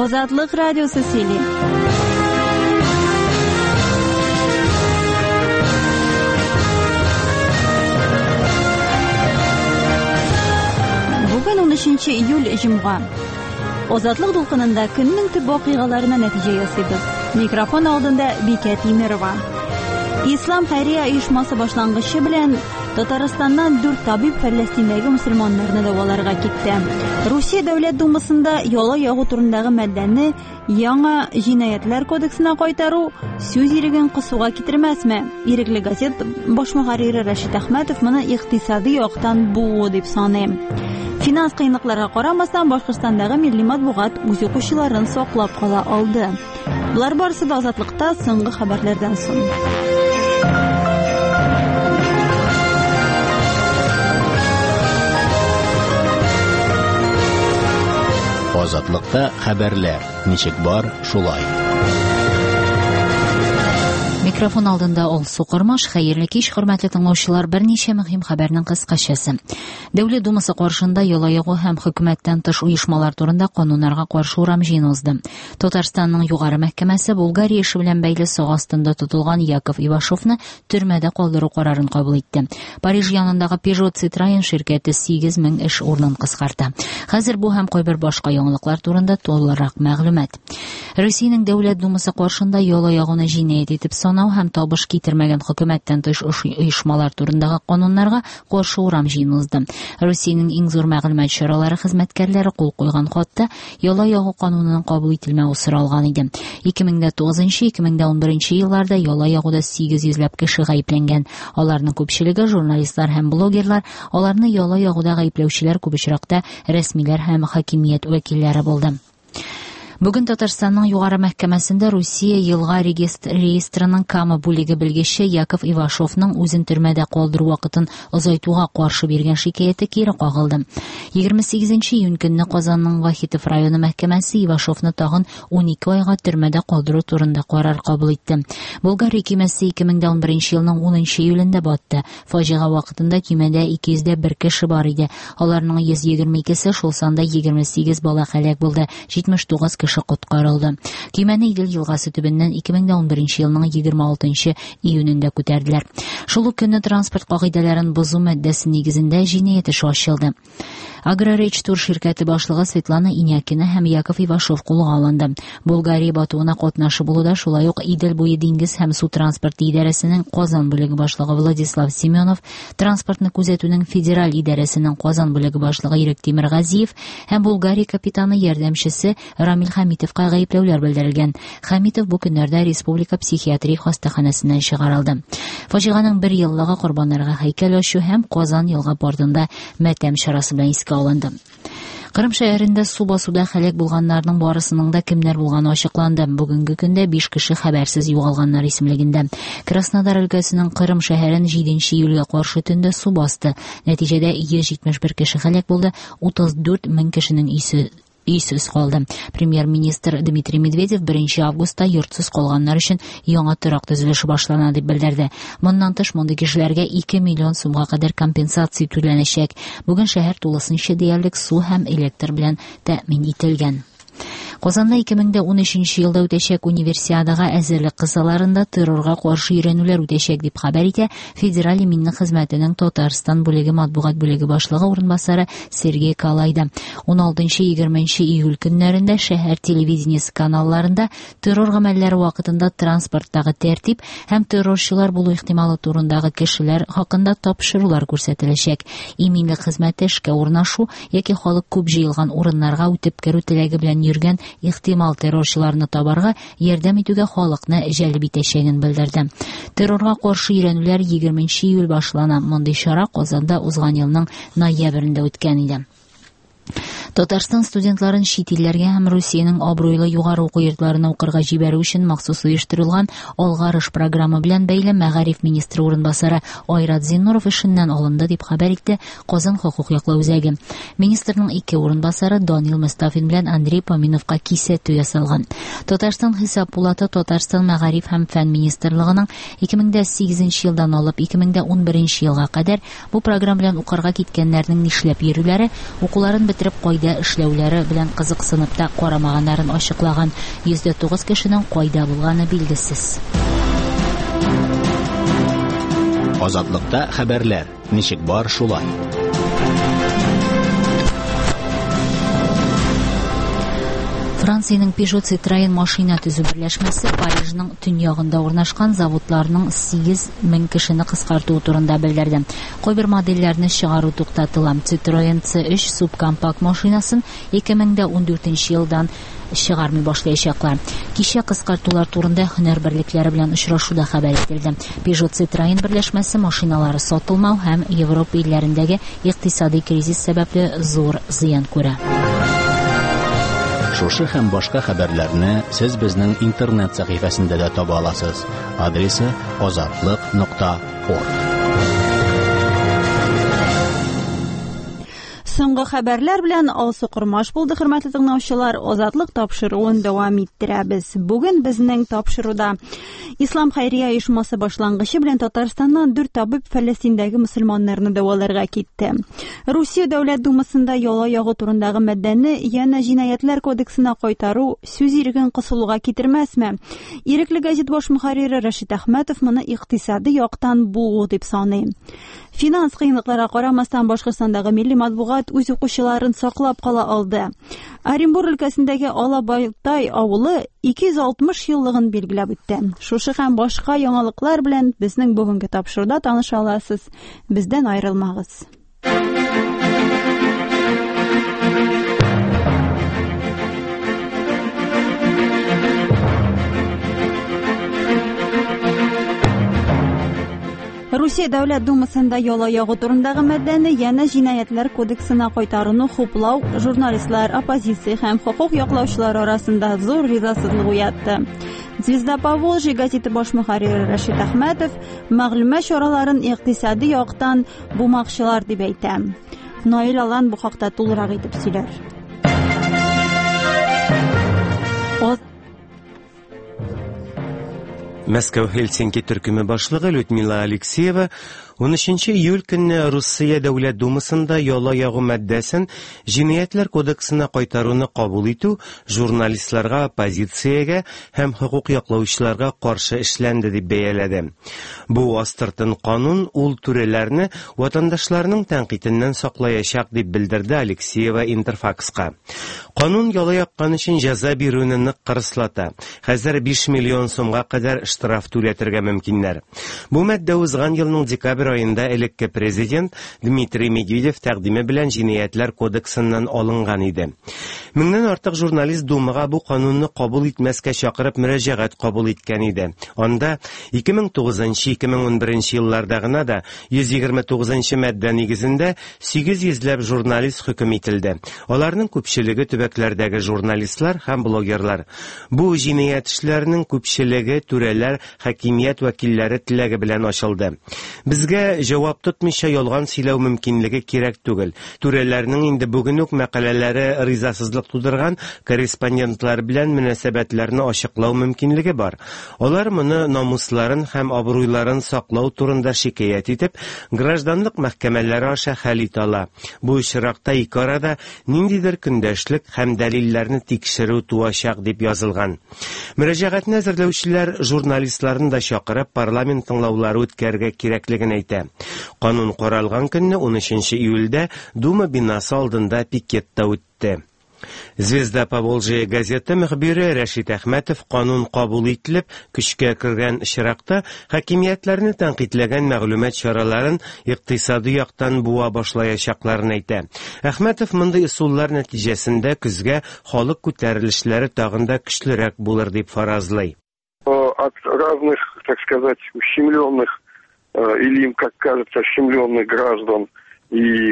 Азатлык радиосы сөйли. Бүген 13 июль җомга. Азатлык дулкынында көннең төп вакыйгаларына нәтиҗә ясыйбыз. Микрофон алдында Бикә Тимерова. Ислам хәйрия оешмасы башлангычы белән Татарстаннан 4 табиб Фәләстиндәге мусульманнарны дәваларга китте. Русия Дәүләт Думасында яла ягу турындагы маддәне яңа җинаятьләр кодексына кайтару сүз иреген кысуга китермәсме? Ирекле газет баш мөхәррире Рәшит Әхмәтов моны икътисади яктан буу дип саный. Финанс кыйынлыкларга карамастан Башкортстандагы милли матбугат үз укучыларын саклап кала алды. Булар барысы да Азатлыкта соңгы хәбәрләрдән соң. Азатлыкта хәбәрләр. Ничек бар, шулай. Микрофон алдында Алсу Кормаш. Хәерле кич, хөрмәтле тыңлаучылар. Берничә мөһим хәбәрнең кыскачасы. Дәүләт Думасы каршында яла ягу һәм хөкүмәттән тыш оешмалар турында кануннарга каршы урам җыены узды. Татарстанның югары мәхкәмәсе Болгария эше белән бәйле сак астында тотылган Яков Ивашовны төрмәдә калдыру карарын кабул итте. Париж янындагы Peugeot Citroën ширкәте 8000 эш урынын кыскарта. Хәзер бу һәм кайбер башка яңалыклар турында толырак мәгълүмат. Россиянең Дәүләт Думасы каршында яла ягуны җинаять итеп санау һәм табыш китермәгән хөкүмәттән тыш оешмалар турындагы кануннарга каршы урам җыены узды. Россиянең иң зур мәгълүмат чаралары хезмәткәрләре кул куйган хатта яла ягу канунының кабул ителмәү соралган иде. 2009-2011 елларда яла ягуда 800ләп кеше гаепләнгән. Аларның күпчелеге журналистлар һәм блогерлар, аларны яла ягуда гаепләүчеләр күп очракта рәсмиләр һәм хакимият вәкилләре булды. Бүген Татарстанның югары мәхкәмәсендә Русия елга реестрының Кама бүлеге белгече Яков Ивашовның үзен төрмәдә калдыру вакытын озайтуга каршы биргән шикаяте кире кагылды. 28 июнь көнне Казанның Вахитов районы мәхкәмәсе Ивашовны тагын 12 айга төрмәдә калдыру турында карар кабул итте. Болгар хөкүмәте 2011 елның 10 июлендә батты. Фаҗига вакытында көймәдә 201 кеше бар иде. Аларның 122се шул санда 28 бала һәлак булды. 79 кеше коткарылды. Көймәне Идел елгасы төбеннән 2011 елның 26 июнендә күтәрделәр. Шул ук көнне транспорт кагыйдәләрен бозу маддәсе нигезендә җинаять эше ачылды. Аграречтур ширкәте башлыгы Светлана Инякина һәм Яков Ивашов кулга алынды. Болгария батуына катнашы булуда шулай ук Идел буе диңгез һәм су транспорты идарәсенең Казан бүлеге башлыгы Владислав Семенов, транспортны күзәтүнең федераль идарәсенең Казан бүлеге башлыгы Ирек Тимергазиев һәм Болгария капитаны ярдәмчесе Рамил Хәмитовка гаепләүләр белдерелгән. Хәмитов бу көннәрдә республика психиатрик хастаханәсеннән чыгарылды. Фаҗиганың 1 еллыгы корбаннарга һәйкәл ачу һәм Казан елга портында матәм чарасы белән алынды. Кырым шәһәрендә су басуда һәлак булганнарның барысының да кемнәр булганы ачыкланды. Бүгенге көндә 5 кеше хәбәрсез югалганнар исемлегендә. Краснодар өлкәсенең Кырым шәһәрен 7 июльгә каршы төндә су басты. Нәтиҗәдә 171 кеше һәлак булды, 34 мең кешенең өйсез калды. Премьер-министр Дмитрий Медведев 1 августта йортсыз калганнар өчен яңа торак төзелеше башлана дип белдерде. Моннан тыш мондый кешеләргә 2 миллион сумга кадәр компенсация түләнәчәк. Бүген шәһәр тулысынча диярлек су һәм электр белән тәэмин ителгән. Казанда 2013 елда үтәчәк универсиадага әзерлек кысаларында террорга каршы өйрәнүләр үтәчәк дип хәбәр итә Федераль иминлек хезмәтенең Татарстан бүлеге матбугат бүлеге башлыгы урынбасары Сергей Калайда. 16-20 июль көннәрендә шәһәр телевидениесе каналларында террор гамәлләре вакытында транспорттагы тәртип һәм террорчылар булу ихтималы турындагы кешеләр хакында тапшырулар күрсәтеләчәк. Иминлек хезмәте эшкә урнашу яки халык күп җыелган урыннарга үтеп керү теләге белән йөргән ихтимал террорчыларны табарга, ярдәм итүгә халыкны җәлеп итәчәген белдерде. Террорга каршы өйрәнүләр 20 июль башлана. Мондый чара Казанда узган елның ноябрендә үткән иде. Татарстан студентларын чит илләргә һәм Русиянең абруйлы югары уку йортларына укырга җибәрү өчен махсус оештырылган алгарыш программы белән бәйле мәгариф министры урынбасары Айрат Зиннуров эшеннән алынды дип хәбәр итте Казан хокук яклау үзәге. Министрның 2 урынбасары Данил Мустафин белән Андрей Поминовка кисәтү ясалган. Татарстан хисап пулаты Татарстан мәгариф һәм фән министрлыгының 2008 елдан алып 2011 елга кадәр бу программа белән укырга киткәннәрнең нишләп йөрүләре, укуларын китереп, кайда эшләүләре белән кызыксынып та карамаганнарын ачыклаган. 109 кешенең кайда булганы билгесез. Азатлыкта хәбәрләр. Ничек бар шулай. Франциянең Peugeot Citroën машина төзү берләшмәсе Парижның төньягында урнашкан заводларның 8000 кешене кыскарту турында белдерде. Кайбер модельләрне чыгару туктатыла. Citroën C3 субкомпакт машинасын 2014 елдан чыгармый башлаячаклар. Кичә кыскартулар турында һөнәр берлекләре белән очрашуда хәбәр ителде. Peugeot Citroën берләшмәсе машиналары сатылмау һәм Европа илләрендәге икътисади кризис сәбәпле зур зыян күрә. Шушы һәм башка хәбәрләрне сез безнең интернет сәхифәсендә дә таба аласыз. Адресы azatlyk.org. Соңгы хәбәрләр белән Алсу Кормаш булды, хөрмәтле тыңлаучылар. Азатлык тапшыруын дәвам иттерәбез. Бүген безнең тапшыруда Ислам хәйрия оешмасы башлангычы белән Татарстаннан 4 табиб Фәләстиндәге мөселманнарны дәваларга китте. Русия Дәүләт Думасында яла ягу турындагы мәддәне яна җинаятьләр кодексына кайтару сүз иреген кысылуга китермәсме? Ирекле газет баш мөхәррире Рәшит Әхмәтов моны икътисади яктан бугу дип саный. Финанс кыенлыкларга карамастан Башкортстандагы милли матбугат үз укучыларын саклап кала алды. Оренбур өлкәсендәге Алабайтай авылы 260 еллыгын билгеләп үтте. Шушы һәм башка яңалыклар белән безнең бүгенге тапшыруда таныша аласыз. Бездән аерылмагыз. Русия Дәүләт Думасында яла ягу турындагы мәддәне яна җинаятьләр кодексына кайтаруны хуплау журналистлар, оппозиция һәм хукук яклаучылар арасында зур ризасызлык уятты. Звезда Поволжья газеты баш мөхәррире Рәшит Әхмәтов мәгълүмат чараларын икътисади яктан бумакчылар дип әйтә. Наил Алан бу хакта тулырак итеп сөйләр. Мәскәү-Хельсинки төркеме башлыгы Людмила Алексеева 13 июль көнне Русия Дәүләт Думасында яла ягу мәддәсен җинаятьләр кодексына кайтаруны кабул итү журналистларга, оппозициягә һәм хукук яклаучыларга каршы эшләнде дип бәяләде. Бу астыртын канун ул түрәләрне ватандашларның тәнкыйтеннән саклаячак дип белдерде Алексеева Интерфакска. Канун яла яккан өчен җәза бирүне нык кырыслата. Хәзер 5 миллион сумга кадәр штраф түләтергә мөмкиннәр. Бу мәддә узган елның декабрь айында элекке президент Дмитрий Медведев тәкъдиме белән җинаятьләр кодексыннан алынган иде. Меңнән артык журналист Думага бу канунны кабул итмәскә чакырып мөрәҗәгать кабул иткән иде. Анда 2009-2011 елларда гына да 129 мәддә нигезендә 800ләп журналист хөкем ителде. Аларның күпчелеге төбәкләрдәге журналистлар һәм блогерлар. Бу җинаять эшләренең күпчелеге түрәләр, хакимият вәкилләре теләге белән ачылды. Безгә җавап тотмыйча ялган сөйләү мөмкинлеге кирәк түгел. Түрәләрнең инде бүген үк мәкаләләре ризасызлык тудырган корреспондентлар белән мөнәсәбәтләрне ачыклау мөмкинлеге бар. Алар моны намусларын һәм абруйларын саклау турында шикаят итеп, гражданлык мәхкәмәләре аша хәл итә ала. Бу очракта ике арада ниндидер көндәшлек һәм дәлилләрне тикшерү туачак дип язылган. Мөрәҗәгатьне әзерләүчеләр журналистларын да чакырып парламент тыңлаулары үткәрергә кирәклеген әйтә. Канун каралган көнне 13 июльдә Дума бинасы алдында пикетта үтте. Звезда Поволжья газеты мөхбире Рәшит Әхмәтов канун кабул ителеп, көчкә кергән очракта хакимиятләрне тәнкыйтьләгән мәгълүмат чараларын икътисади яктан буа башлаячакларын әйтә. Әхмәтов мондай ысуллар нәтиҗәсендә көзгә халык күтәрелешләре тагын да көчлерәк булыр дип фаразлый. От разных, так сказать, ущемленных или им, как кажется, ущемленных граждан и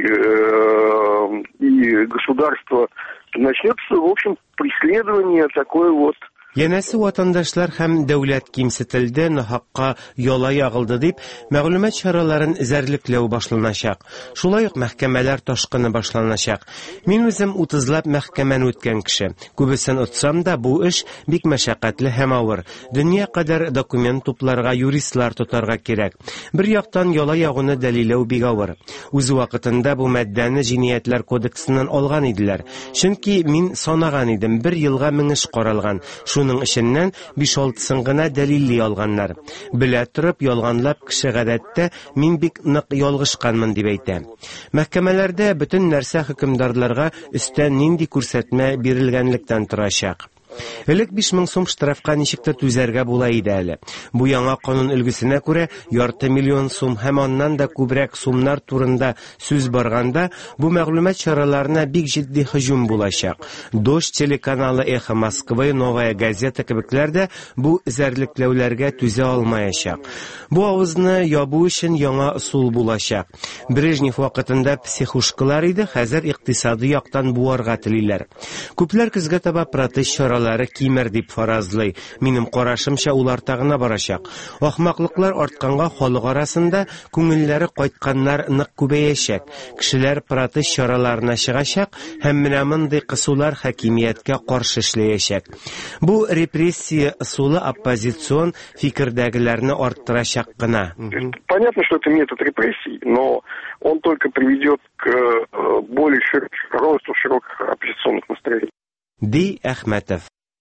государства начнется, в общем, преследование такой вот Янәсе ватандашлар һәм дәүләт кимсетелде, нахакка яла ягылды дип, мәгълүмат чараларын зәрлекләү башланачак. Шулай ук мәхкәмәләр ташкыны башланачак. Мин үзем 30лап мәхкәмәне үткән кеше. Күбесен отсам да, бу эш бик мәшәкатьле һәм авыр. Дөнья кадәр документ тупларга юристлар тотарга кирәк. Бер яктан яла ягуны дәлилләү бик авыр. Үз вакытында бу матдәне җинаятьләр кодексыннан алган иделәр. Чөнки мин санаган идем, 1 елга 1000 эш каралган. Шуның эшеннән 5-6сын гына дәлилли алганнар. Белә торып, ялганлап кеше гадәттә мин бик нык ялгышканмын дип әйтә. Мәхкәмәләрдә бөтен нәрсә хөкемдарларга өстән нинди күрсәтмә бирелгәнлектән торачак. Элек 5000 сум штрафка ничектер түзәргә була иде әле. Бу яңа канун өлгесенә күрә ярты миллион сум һәм аннан да күбрәк сумнар турында сүз барганда, бу мәгълүмат чараларына бик җитди һөҗүм булачак. Дождь телеканалы, Эхо Москвы, Новая газета кебекләр дә бу зәрлекләүләргә түзә алмаячак. Бу авызны ябу өчен яңа усул булачак. Брежнев вакытында психушкалар иде, хәзер икътисади яктан буарга телиләр. Күпләр көзгә таба протест чаралары кимер дип фаразлый. Минем карашымча ул артагына барачак. Ахмаклыклар артканга халык арасында күңелләре кайтканнар нык күбәячәк. Кешеләр протест чараларына чыгачак һәм менә мондый кысулар хакимияткә каршы эшләячәк. Бу репрессия усулы оппозицион фикердәгеләрне арттырачак кына. Понятно, что это метод репрессий, но он только приведет к более росту широких оппозиционных настроений. Ди Әхмәтов.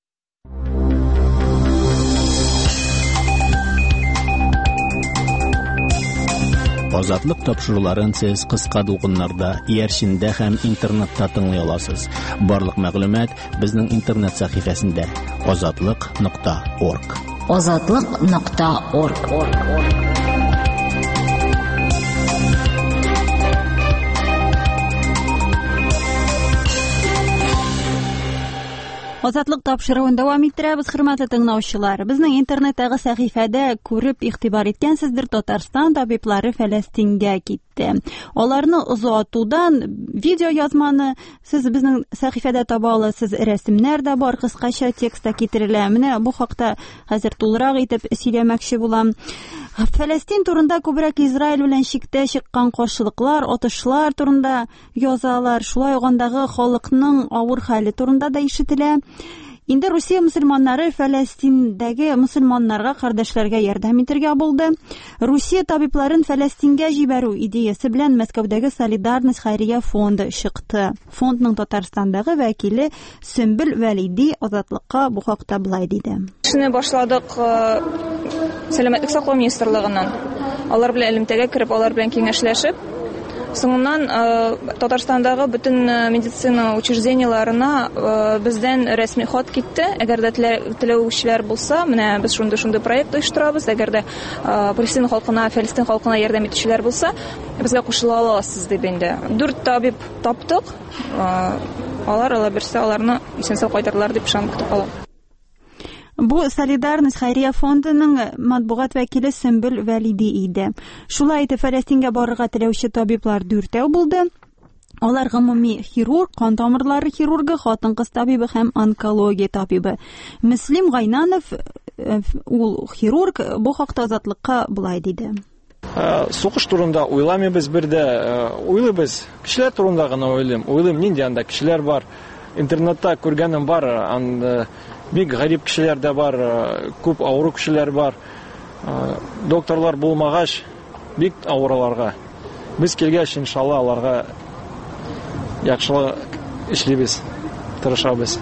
Азатлык тапшыруларын сез кыска дулкыннарда, иярчиндә һәм интернетта тыңлый аласыз. Барлык мәгълүмат безнең интернет сәхифәсендә azatlyk.org. azatlyk.org. Азатлык тапшыруын дәвам иттерәбез, хөрмәтле тыңлаучылар. Безнең интернеттагы сәхифәдә күреп игътибар иткәнсездер, Татарстан табиблары Фәләстингә китте. Аларны озатудан видео язманы сез безнең сәхифәдә таба аласыз, рәсемнәр дә бар, кыскача текстта китерелә. Менә бу хакта хәзер тулырак итеп сөйләмәкче булам. Фәләстин турында күбрәк Израиль белән чиктә чыккан каршылыклар, атышлар турында язалар. Шулай угандагы халыкның авыр хәле турында да ишетелә. Инде Русия мусульманнары Фәләстиндәге мусульманнарга, кардәшләргә ярдәм итәргә булды. Русия табибларын Фәләстингә җибәрү идеясе белән Мәскәүдәге Солидарность хәйрия фонды чыкты. Фондның Татарстандагы вәкиле Сөмбел Вәлиди Азатлыкка бу хакта булай диде. Шуны башладык Сәламәтлек саклау министрлыгыннан. Алар белән элемтәгә кереп, алар белән киңәшләшеп, соңыннан Татарстандагы бөтен медицина учрежденияларына бездән рәсми хат китте. Әгәр дә теләүчеләр булса, менә без шундый проект оештырабыз. Әгәр дә Палестин халкына, Фәләстин халкына ярдәм итүчеләр булса, безгә кушыла аласыз дип инде. 4 табиб таптык. Алар берсе аларны исән-сау кайтарлар дип ышанып көтеп калам. Бу Солидарность хәйрия фондының матбугат вәкиле Сөмбел Вәлиди иде. Шулай итеп, Фәләстингә барырга теләүче табиблар 4 булды. Алар гомуми хирург, кан тамырлары хирургы, хатын-кыз табибы һәм онкология табибы. Мөслим Гайнанов, ул хирург, бу хакта Азатлыкка булай диде. Сугыш турында уйламыйбыз, бердә уйлыйбыз. Кешеләр турында гына уйлыйм, нинди анда кешеләр бар. Интернетта күргәнем бар, бик гарип кешеләр дә бар, күп авыру кешеләр бар. Докторлар булмагач, бик авыруларга. Без килгәч, иншалла, аларга яхшылык эшлибез, тырышабыз.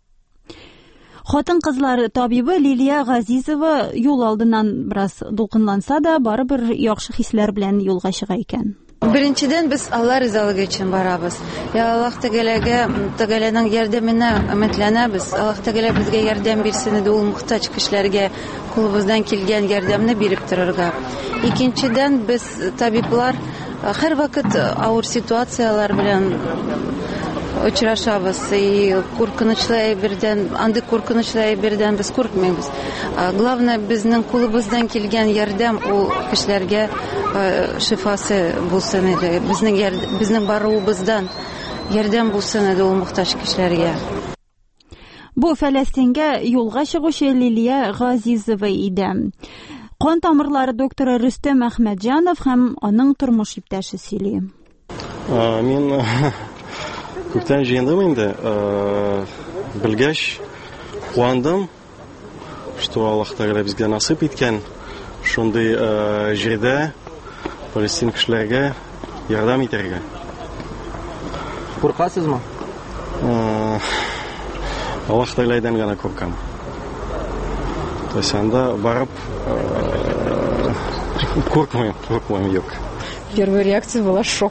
Хатын-кызлар табибы Лилия Газизова юл алдыннан бераз дулкынланса да, барыбер яхшы хисләр белән юлга чыга икән. Беренчедән без Аллах ризалыгы өчен барабыз. Аллах Тәгаләнең ярдәменә өметләнәбез. Аллах Тәгалә безгә ярдәм бирсен иде, ул мохтаҗ кешеләргә кулыбыздан килгән ярдәмне биреп торырга. Икенчедән без табиблар һәрвакыт авыр ситуациялар белән очрашабыз. Куркынычлы әйбердән без куркмыйбыз. Главное, безнең кулыбыздан килгән ярдәм ул кешеләргә шифасы булсын иде. Безнең баруыбыздан ярдәм булсын иде ул мохтаҗ кешеләргә. Бу Фәләстингә юлга чыгучы Лилия Газизова иде. Кан тамырлары докторы Рөстәм Әхмәтҗанов һәм аның тормыш иптәше сөйли. Мин күптән җыендым инде. Белгәч, куандым, что Аллаһ Тәгалә безгә насыйп иткән шундый җирдә Палестин кешеләргә ярдәм итәргә. Куркасызмы? Аллаһ Тәгаләдән генә куркам. То есть анда барып куркмыйм, юк. Первая реакция была шок.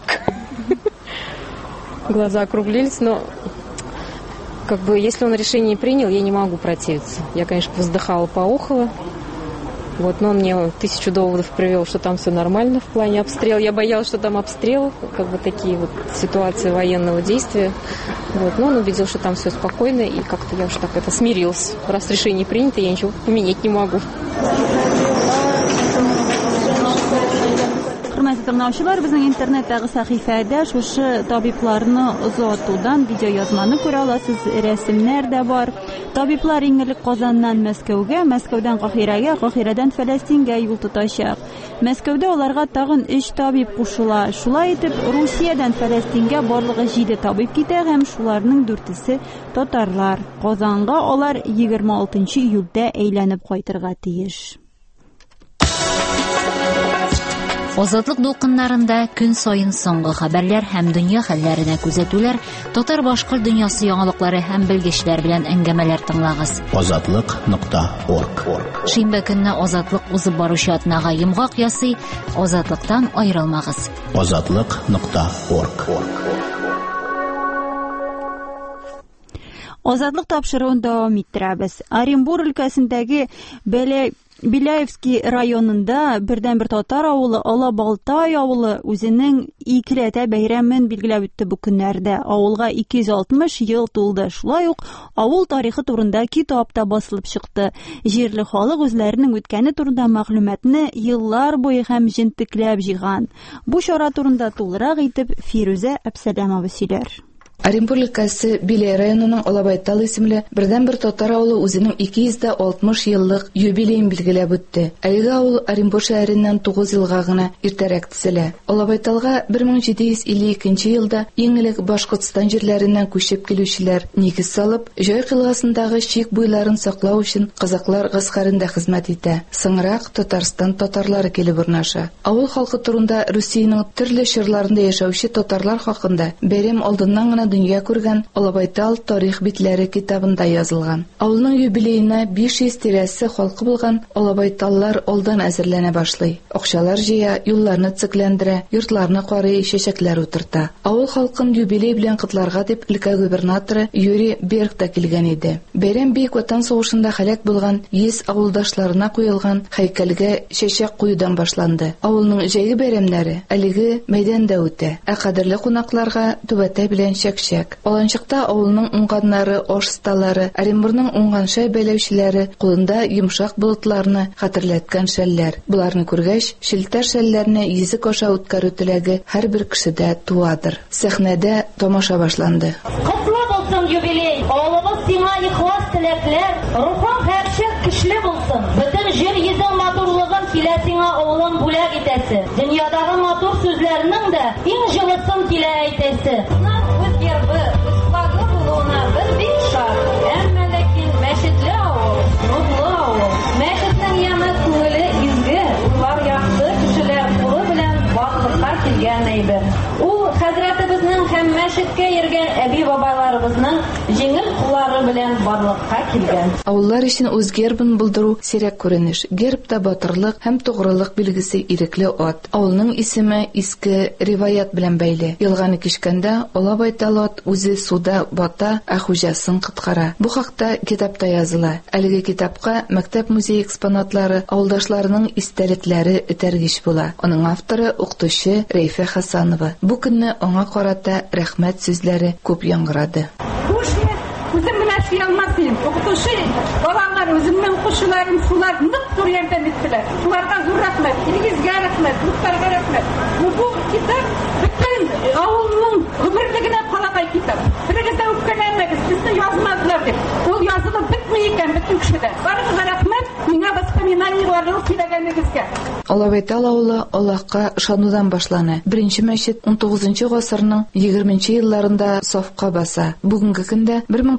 Глаза округлились, но как бы если он решение принял, я не могу противиться. Я, конечно, вздыхала, поохала. Вот, но он мне 1000 доводов привел, что там все нормально в плане обстрела. Я боялась, что там обстрел, как бы такие вот ситуации военного действия. Вот, но он убедил, что там все спокойно, и как-то я уже так это смирилась. Раз решение принято, я ничего поменять не могу. Хөрмәтле тыңлаучылар, безнең интернеттагы сәхифәдә шушы табибларны озатудан видеоязманы күрә аласыз, рәсемнәр дә бар. Табиблар иң элек Казаннан Мәскәүгә, Мәскәүдән Каһирәгә, Каһирәдән Фәләстингә юл тотачак. Мәскәүдә аларга тагын 3 табиб кушыла. Шулай итеп, Русиядән Фәләстингә барлыгы 7 табиб китә һәм шуларның 4-се татарлар. Казанга алар 26 июльдә әйләнеп кайтырга тиеш. Азатлык дулкыннарында көн сайын соңгы хәбәрләр һәм дөнья хәлләренә күзәтүләр, татар-башкорт дөньясы яңалыклары һәм белгечләр белән әңгәмәләр тыңлагыз. Азатлык.орг. Шимбә көнне Азатлык узып баручы атнага йомгак ясый, Азатлыктан аерылмагыз. Азатлык.орг. Азатлык тапшыруын дәвам иттерәбез. Оренбур өлкәсендәге Беляевский районында бердән-бер татар авылы Алабалтай авылы үзенең икеләтә бәйрәмен билгеләп үтте бу көннәрдә. Авылга 260 ел тулды. Шулай ук авыл тарихы турында китап та басылып чыкты. Җирле халык үзләренең үткәне турында мәгълүматны еллар буе һәм җентекләп җыйган. Бу чара турында тулырак итеп Фирүзә Әбсәләмова сөйләр. Оренбур өлкәсе Билей районының Алабайтал исемле бердән-бер татар авылы үзенең 260 еллык юбилеен билгеләп үтте. Әлеге авыл Оренбур шәһәреннән 9 елга гына иртәрәк төзелә. Алабайталга 1752 елда иң элек Башкортстан җирләреннән күчеп килүчеләр нигез салып, Җай кыйлгасындагы чик буйларын саклау өчен казаклар гаскәрендә хезмәт итә. Соңрак Татарстан татарлары килеп урнаша. Авыл халкы турында Русиянең төрле чорларында яшәүче татарлар хакында бәйрәм алдыннан гына дөнья күргән Алабайтал тарих битләре китабында язылган. Авылның юбилеена 500 тирәсе халкы булган Алабайталлар алдан әзерләнә башлый. Акчалар җыя, юлларны цикләндерә, йортларны карый, чәчәкләр утырта. Авыл халкын юбилей белән котларга дип өлкә губернаторы Юрий Берг та килгән иде. Бәйрәм Бөек Ватан сугышында һәлак булган 100 авылдашларына куелган һәйкәлгә чәчәк куюдан башланды. Авылның җәйге бәйрәмнәре әлеге мәйданда үтә. Кадерле кунакларга түбәтә белән чәкчәк. Аланчыкта авылның уңганнары, ашсталары, Оренбурның уңган шәй бәйләүчеләре кулында йомшак болытларны хәтерләткән шәлләр. Буларны күргәч, шелтәр шәлләрне йөзек аша үткәрү теләге һәрбер кешедә туадыр. Сәхнәдә тамаша башланды. Котлы булсын юбилей, авылыбыз сиңа ихлас теләкләр, рухың һәрчак көчле булсын. Бөтен җир йөзең матурлыгын килә сиңа авылың бүләк итәсе. Дөньядагы матур сүзләрнең дә иң җылысын килә әйтәсе. Гербы, флагы булуына бер бик шат. Әмма ләкин мәчетле авыл, нурлы авыл. Мәчетнең яңа күңеле изге, улар яхшы кешеләр кулы белән барлыкка килгән әйбер. Ул хәзрәтебезнең һәм мәчеткә йөргән әби-бабаларыбызның җиңел куллары белән барлыкка килгән. Авыллар өчен үз гербын булдыру сирәк күренеш. Гербта батырлык һәм тугрылык билгесе ирекле ат. Авылның исеме иске риваят белән бәйле. Елганы кичкәндә Алабайтал ат үзе суда бата, ә хуҗасын коткара. Бу хакта китапта языла. Әлеге китапка мәктәп музей экспонатлары авылдашларының истәлекләре этәргеч була. Аның авторы укытучы Рәйфә Хасанова. Бу көнне аңа карата рәхмәт сүзләре күп яңгырады. Үзем белән эшли алмасын. Укытучы балалар үземнең кушуларым сулар нык зур ярдәм иттеләр. Шуларга зур рәхмәт. Илгизгә рәхмәт, Мухтарга рәхмәт. Бу китап бөтен авылның гомерлегенә калагай китап. Берегез дә үпкәләмәгез, безне язмадылар дип. Ул мәчеттә. Барыгызга рәхмәт. Миңа воспоминанияларны сөйләгәнегезгә. Алабайтал авылы Аллаһка ышанудан башлана. Беренче мәчет 19 гасырның 20 елларында сафка баса. Бүгенге көндә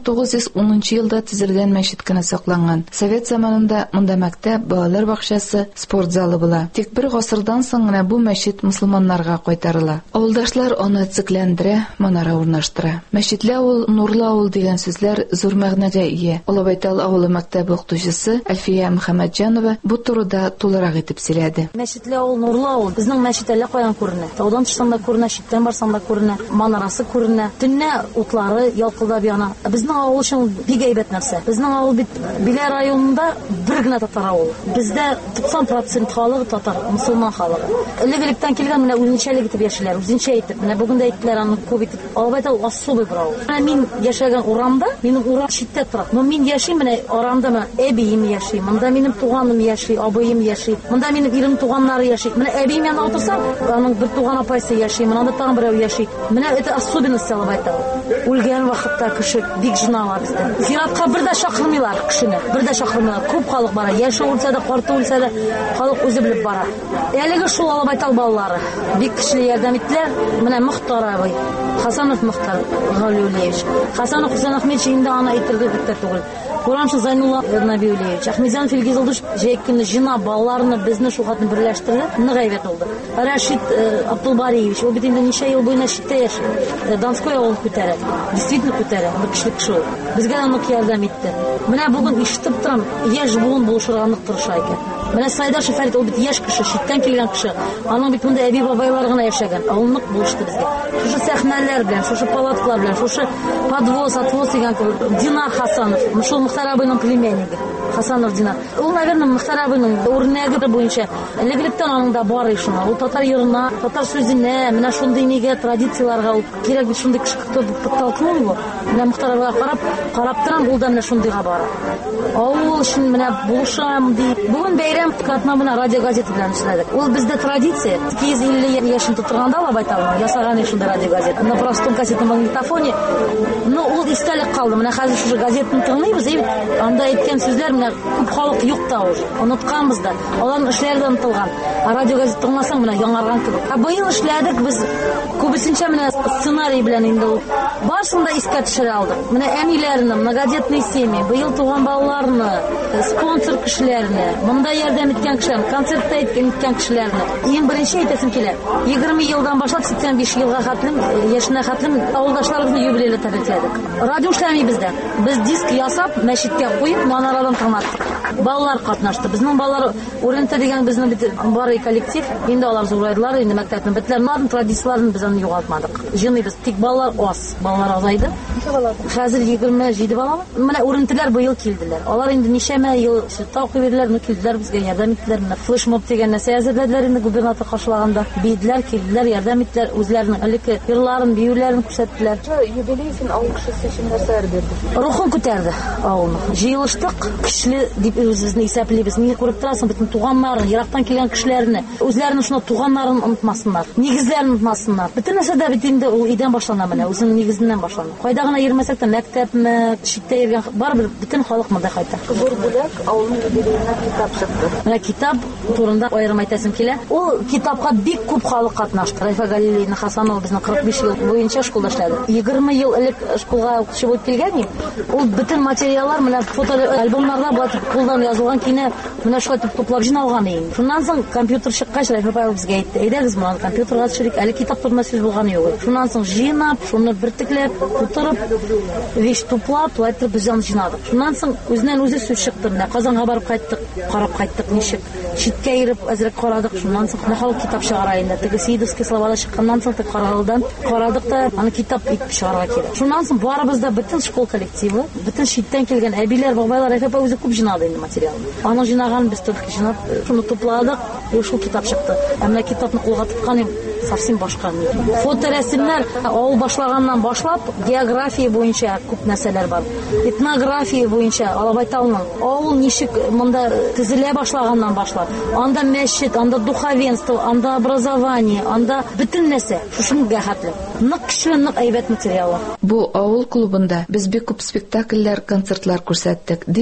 1910 елда төзелгән мәчет кенә сакланган. Совет заманында монда мәктәп, балалар бакчасы, спорт залы була. Тик бер гасырдан соң гына бу мәчет мусламаннарга кайтарыла. Авылдашлар аны цекләндерә, манара урнаштыра. Мәчетле авыл, нурлы авыл дигән сүзләр зур мәгънәгә ия. Алабайтал авылы мәктәбе укытучысы Әлфия Мөхәммәтҗанова бу турыда тулырак итеп сөйләде. Мәчетле авыл, нурлы авыл. Безнең мәчет әллә каян күренә. Таудан төшсәң дә күренә, читтән барсаң да күренә, манарасы күренә. Төнне утлары ялкылдап яна. Безнең авыл өчен бик әйбәт нәрсә. Безнең авыл бит Билә районында бер генә татар авыл. Бездә 90% халыгы татар, мусулман халыгы. Элек-электән килгән менә үзенчәлек итеп яшиләр, үзенчә итеп. Менә бүген дә әйттеләр аны күп итеп. Алабайтал особый бер авыл. Мин яшәгән урамда, минем урам читтә тора. Но мин яшим менә урамда, әбием яши. Монда минем туганым яши, абыем яши. Монда минем ирем туганнары яши. Менә әбием янына утырсам, аның бер туган апайсы яши, монда тагын берәү яши. Менә это особенность Алабайтал. Үлгән вакытта кеше бик җыйнала бездә. Зиратка бер дә чакырмыйлар кешене. Бер дә чакырмыйлар. Күп халык бара. Яше үлсә дә, карты үлсә дә, халык үзе белеп бара. Әлеге шул Алабайтал балалары бик кишле ярдәм иттеләр. Менә Мөхтар абый, Хасанов Мөхтар Галиуллевич. Хасанов Хусейн Ахмедович инде аны әйтергә түгел. Урамчы Зайнулла Набиуллевич, Ахмедзянов Илгизович җәйкенне җыйнап балаларны безне шул хатын берләштерде. Ны гайбәт булды. Рашид Абдулбариевич, ул бит инде ничә ел буена читтә яши. Донской авыл күтәрә. Действительно күтәрә. Бу кеше кеше. Безгә дә нык ярдәм итте. Менә бүген ишетеп торам, яшь буын булышырга нык тырыша икән. Менә Сайдашев Фәрит, ул бит яшь кеше, читтән килгән кеше. Аның бит монда әби бабайлар гына яшәгән. Ул нык булышты безгә. Шушы сәхнәләр белән, шушы палаткалар белән, шушы подвоз, отвоз дигән кебек. Динар Хасанов, шул Мөхтар абыйның племянниги. Хасанов Динар. Ул, наверное, Мөхтар абыйның үрнәге буенча элек-электән аның да бар ишуна. Ул татар йырына, татар сүзенә, менә шундый нигә традицияларга ул кирәк бит шундый кеше подтолкнул его. Менә Мөхтар абыйга карап торам, ул да менә шундыйга бара. Авыл өчен менә булышам ди. Бүген бәйрәм катнабына радио газета белән эшләдек. Ул бездә традиция. 250 яшен тутырганда Алабайталны ясаган шунда радио газета. На простом кассетном магнитофоне. Но ул истәлек калды. Менә хәзер шушы газетаны тыңлыйбыз, и анда әйткән сүзләр менә күп халык юк та уже. Онытканбыз да. Аларның эшләре дә онытылган. Радио газета тыңласаң менә яңарган кебек. Быел эшләдек без күбесенчә менә сценарий белән инде ул. Барсын да искә төшерә алдык. Менә әниләрне, многодетные семьи, быел туган балаларны, спонсор кешеләрне, монда ярдәм иткән кешеләрне, концертта иткән кешеләрне. Иң беренче әйтәсем килә. 20 елдан башлап 85 елга хәтлем, яшенә хәтлем авылдашларыбызны юбилейле тәбрикләдек. Радио эшләми бездә. Без диск ясап, мәчеткә куеп, манарадан тыңлаттык. Балалар катнашты. Безнең балалар Уренте дигән безнең бары коллектив. Инде алар зурайдылар, инде мәктәпне бетләр, традицияларын без аны югалтмадык. Җыйныбыз, тик балалар аз. Балалар азайды. Хәзер 27 бала. Менә Урентеләр быел килделәр. Алар инде ничәмә ел тауқый бирделәр, килделәр безгә ярдәм иттеләр. Флешмоб дигән нәрсә әзерләделәр инде губернатор каршылаганда. Биделәр, килделәр, ярдәм иттеләр, үзләренең элекке йырларын, биюләрен күрсәттеләр. Юбилей өчен авыл кешесе өчен нәрсәләр бирде? Рухын күтәрде авылны. Җыелыштык, көчле дип үзебезне исәплибез. Ни күреп торасың, бөтен туганнарын, ерактан килгән кешеләрне, үзләренең шуны туганнарын онытмасыннар, нигезләрен онытмасыннар. Бөтен нәрсә дә бит инде ул идән башлана менә, үзенең нигезеннән башлана. Кайда гына йөрмәсәк тә, мәктәпме, читтә йөргән барыбер бөтен халык монда кайта. Зур бүләк авылның юбилеена китап чыкты. Менә китап турында аерым әйтәсем килә. Ул китапка бик күп халык катнашты. Райфа Галилина Хасанова безнең 45 ел буенча школда эшләде. 20 ел элек школга укучы булып килгән иде. Ул бөтен материаллар менә фото альбомнарда булып кулдан язылган кине менә шулай туплап җыйналган иде. Шуннан соң компьютер чыккач Райфа апа безгә әйтте: "Әйдәгез, менә компьютерга төшерик, әле китап турында сүз булган юк." Шуннан соң җыйнап, шуны бертекләп, тутырып, вещь туплап, туайтып без аны җыйнадык. Шуннан соң үзеннән үзе сүз чыкты. Менә Казанга барып кайттык, карап кайттык ничек. Читкә йөреп әзрәк карадык. Шуннан соң халык китап чыгара инде. Теге Сидовский слова чыкканнан соң тик каралдан карадык та аны китап итеп чыгарга кирәк. Шуннан соң барыбыз да бөтен школ коллективы, бөтен читтән килгән әбиләр, бабайлар, Райфа үзе күп җыйнады инде материалны. Аны җыйнаган без только җыйнап, шуны тупладык, шул китап чыкты. Әмма китапны кулга тоткан совсем башка. Фоторәсемнәр авыл башлаганнан башлап география буенча күп нәрсәләр бар. Этнография буенча Алабайталның авыл ничек монда төзелә башлаганнан башлап, анда мәчет, анда духовенство, анда образование, анда бөтен нәрсә шушынга хәтле. Нык кеше, нык әйбәт материалы. Бу авыл клубында без бик күп спектакльләр, концертлар күрсәттек, дип сөйләде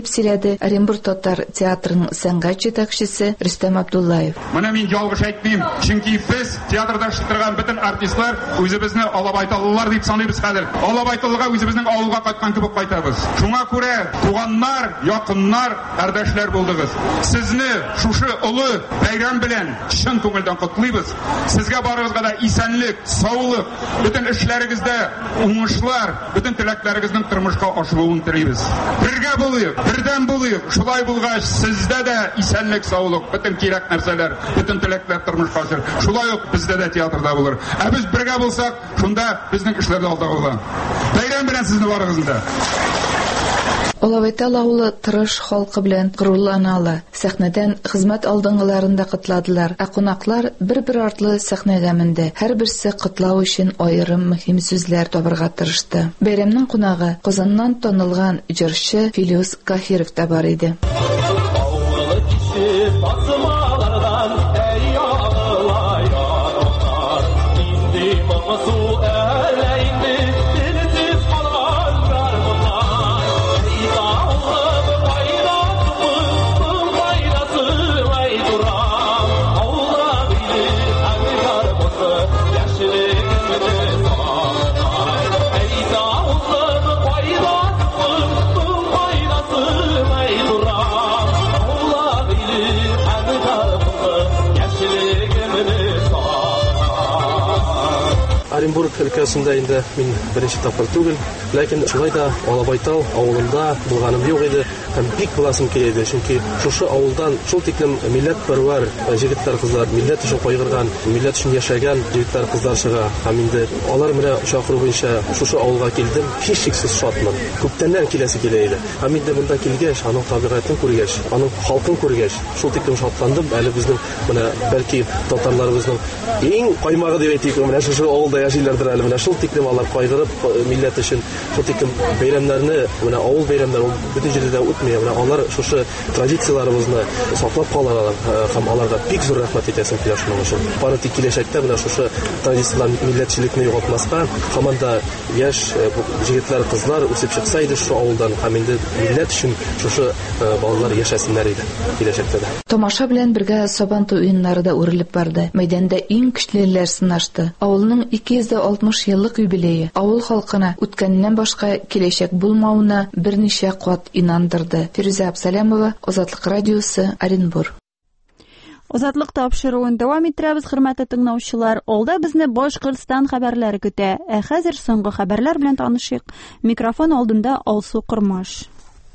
диде Оренбур татар театрының сәнгать җитәкчесе Рөстәм Абдуллаев. Менә мин ялгыш әйтмим, чөнки без театрда эшләгән бөтен артистлар үзебезне Алабайталлылар дип саныйбыз хәзер. Алабайталлыга үзебезнең авылга кайткан кебек кайтабыз. Шуңа күрә туганнар, якыннар, кардәшләр булдыгыз. Сезне шушы олы бәйрәм белән чын күңелдән котлыйбыз. Сезгә барыгызга да исәнлек, саулык, бөтен эшләрегездә уңышлар, бөтен теләкләрегезнең тормышка ашылуын телибез. Бергә булыйк, бердәм булыйк. Шулай булгач, сездә дә исәнлек, саулык, бөтен кирәк нәрсәләр, бөтен теләкләр тормышка ашыр. Шулай ук бездә дә театрда булыр. Ә без бергә булсак, шунда безнең эшләр дә алда була. Бәйрәм белән сезне барыгызны. Алабайтал авылы тырыш халкы белән горурлана. Сәхнәдән хезмәт алдынгыларында кытладылар. Ә кунаклар бер-бер артлы сәхнәгә менде. Һәрберсе кытлау өчен аерым мөһим сүзләр табарга тырышты. Бәйрәмнең кунагы Казаннан танылган җырчы Филус Каһиров та бар иде. Оренбург өлкәсендә инде мин беренче тапкыр түгел, ләкин шулай да Алабайтал авылында булганым юк иде. Һәм бик буласым килә иде, чөнки шушы авылдан шул тиклем милләтпәрвәр җегетләр, кызлар, милләт өчен кайгырган, милләт өчен яшәгән җегетләр, кызлар чыга. Һәм инде алар менә чакыру буенча шушы авылга килдем. Һичшиксез шатмын. Күптәннән киләсе килә иде. Һәм инде монда килгәч, аның табигатен күргәч, аның халкын күргәч, шул тиклем шатландым. Әле безнең менә бәлки татарларыбызның иң каймагы дип әйтик, менә шушы авылда яшиләрдер әле. Менә шул тиклем алар кайгырып милләт өчен шул тиклем бәйрәмнәрне, менә авыл бәйрәмнәре бөтен җирдә үтмәй. Менә алар шушы традицияларыбызны саклап калалар һәм аларга бик зур рәхмәт итәсем килә шуның өчен. Бары тик киләчәктә менә шушы традициялар, милләтчелекне югалтмаска, һәм анда яшь җегетләр, кызлар үсеп чыкса иде шу авылдан, һәм инде милләт өчен шушы балалар яшәсеннәр иде киләчәктә дә. Тамаша белән бергә Сабантуй уеннары да үрелеп барды. Мәйданда иң көчлеләр сынашты. Авылның 260 еллык юбилее авыл халкына үткәннән башка киләчәк булмавына берничә кат инандырды. Фирүзә Абсалямова, Азатлык радиосы, Оренбур. Азатлык тапшыруын дәвам иттерәбез, хөрмәтле тыңлаучылар. Алда безне Башкортстан хәбәрләре көтә. Ә хәзер соңгы хәбәрләр белән танышыйк. Микрофон алдында Алсу Кырмаш.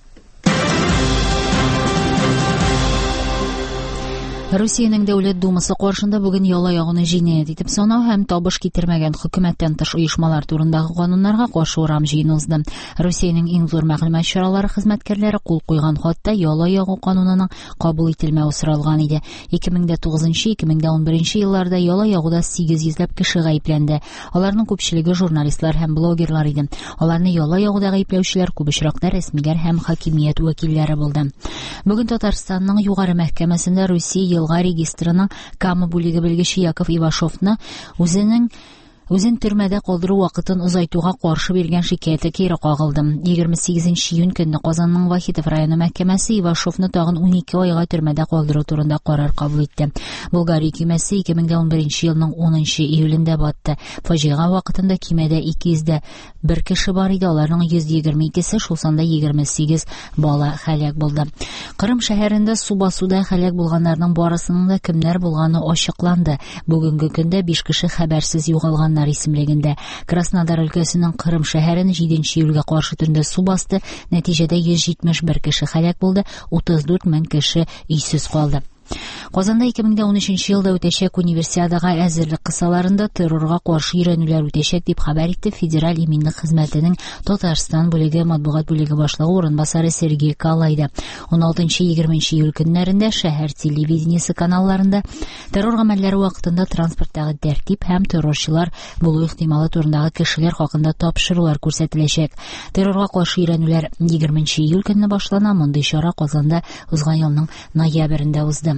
Русиянең Дәүләт Думасы каршында бүген яла ягуны җинаять итеп санау һәм табыш китергән хөкүмәттән тыш оешмалар турындагы кануннарга каршы урам җыйны узды. Русиянең иң зур мәгълүмат чаралары хезмәткәрләре кул куйган хатта яла ягу канунының кабул ителмәү соралган иде. 2009-2011 елларда яла ягуда 800ләп кеше гаепләнде. Аларның күпчелеге журналистлар һәм блогерлар иде. Аларны яла ягуда гаепләүчеләр күп очракта рәсмиләр һәм хакимият вәкилләре булды. Бүген Татарстанның югары мәхкәмәсендә Русия елга регистрының Кама бүлеге белгече Яков Ивашовны үзен төрмәдә калдыру вакытын узайтуга каршы биргән шикаяте кире кагылды. 28 июнь көнне Казанның Вахитов районы мәхкәмәсе Ивашовны тагын 12 айга төрмәдә калдыру турында карар кабул итте. Болгария хөкүмәте 2011 елның 10 июлендә батты. Фаҗига вакытында кимәдә 201 кеше бар иде. Аларның 122се, шул санда 28 бала һәлак булды. Кырым шәһәрендә су басуда һәлак булганнарның барысының да кемнәр булганы ачыкланды. Бүгенге көндә 5 кеше хәбәрсез югалган исемлегендә. Краснодар өлкәсенең Кырым шәһәрен 7 июльгә каршы төндә су басты. Нәтиҗәдә 171 кеше һәлак булды, 34 мең кеше өйсез калды. Казанда 2013 елда үтәчәк универсиадага әзерлек кысаларында террорга каршы өйрәнүләр үтәчәк дип хәбәр итте Федераль иминлек хезмәтенең Татарстан бүлеге матбугат бүлеге башлыгы урынбасары Сергей Калайда. 16-20 июль көннәрендә шәһәр телевидениесе каналларында террор гамәлләре вакытында транспорттагы тәртип һәм террорчылар булу ихтималы турындагы кешеләр хакында тапшырулар күрсәтеләчәк. Террорга каршы өйрәнүләр 20 июль көнне башлана. Мондый чара Казанда узган елның ноябрендә узды.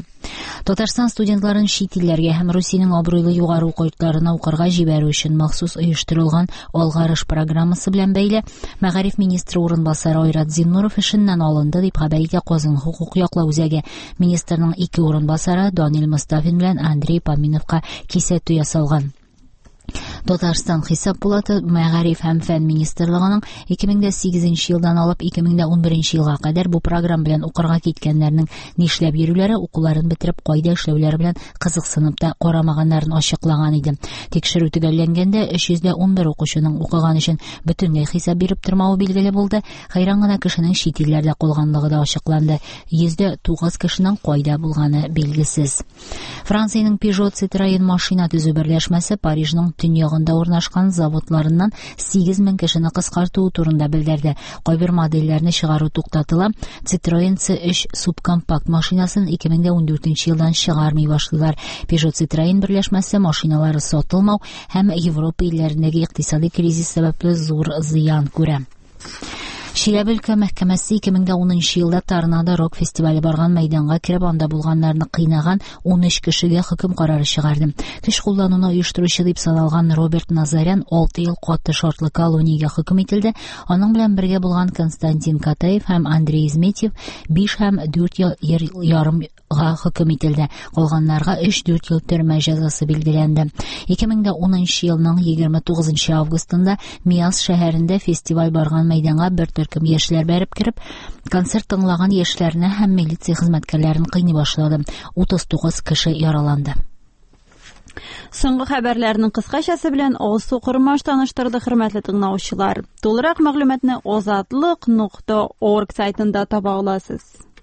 Татарстан студентларын чит илләргә һәм Русиянең абруйлы югары уку йортларына укырга җибәрү өчен махсус оештырылган алгарыш программасы белән бәйле Мәгариф министры урынбасары Айрат Зиннуров эшеннән алынды дип хәбәр итә Казан хукук яклау үзәге. Министрның 2 урынбасары Данил Мустафин белән Андрей Поминовка кисәтү ясалган. Татарстан хисап палаты Мәгариф һәм фән министрлыгының 2008 елдан алып 2011 елга кадәр бу программа белән укырга киткәннәрнең нишләп йөрүләре, укуларын бетереп кайда эшләүләре белән кызыксынып та карамаганнарын ачыклаган иде. Тикшерү төгәлләнгәндә 311 укучының укыган өчен бөтенләй хисап биреп тормавы билгеле булды. Хайран гына кешенең чит илләрдә калганлыгы да ачыкланды. 109 кешенең кайда булганы белгесез. Франциянең Peugeot Citroën машина төзү берләшмәсе Парижның төньягында урнашкан заводларыннан 8000 кешене кыскартуу турында белдерде. Кайбер модельләрне чыгару туктатыла. Citroën C3 субкомпакт машинасын 2014 елдан чыгармый башлыйлар. Peugeot Citroën берләшмәсе машиналары сатылмау һәм Европа илләрендәге икътисади кризис сәбәпле зур зыян күрә. Чиләбе өлкә мәхкәмәсе 2010 елда Торнадо рок фестивале барган мәйданга киреп анда булганнарны кыйнаган 13 кешегә хөкем карары чыгарды. Көч куллануны оештыручы дип саналган Роберт Назарян 6 ел каты шартлы колониягә хөкем ителде. Аның белән бергә булган Константин Катаев һәм Андрей Изметьев 5 һәм 4 ел ярым хөкем итилде. Калганнарга 3-4 ел төрмә җәзасы билгеләнде. 2010 елның 29 августында Миас шәһәрендә фестиваль барган мәйданга бер төркем яшьләр бәреп кирип, концерт тыңлаган яшьләрне һәм милиция хезмәткәрләрен кыйный башлады. 39 кеше яраланды. Соңгы хәбәрләрнең кыскачасы белән Алсу Кормаш таныштырды, хөрмәтле тыңлаучылар. Тулырак мәгълүматны azatlıq.org сайтында таба аласыз.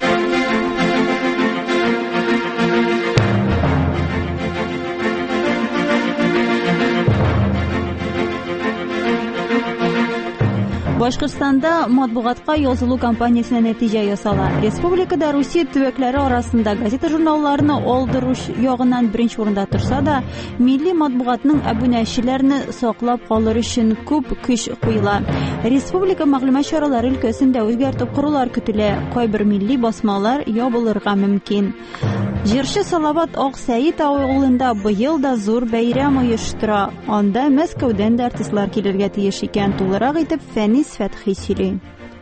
Башкортстанда матбугатка язылу кампаниясенә нәтиҗә ясала. Республикада Русия төбәкләре арасында газета-журналларны алдыруш ягыннан беренче урында торса да, милли матбугатның абунәчеләрне саклап калыр өчен күп көч куела. Республика мәгълүмат чаралары өлкәсендә үзгәртү корулар көтелә. Кайбер милли басмалар ябылырга мөмкин. Җырчы Салават Аксәйит авылында быел да зур бәйрәм оештыра. Анда Мәскәүдән дә артистлар килергә тиеш икән. Тулырак итеп Фәнис Фәтхи сөйли.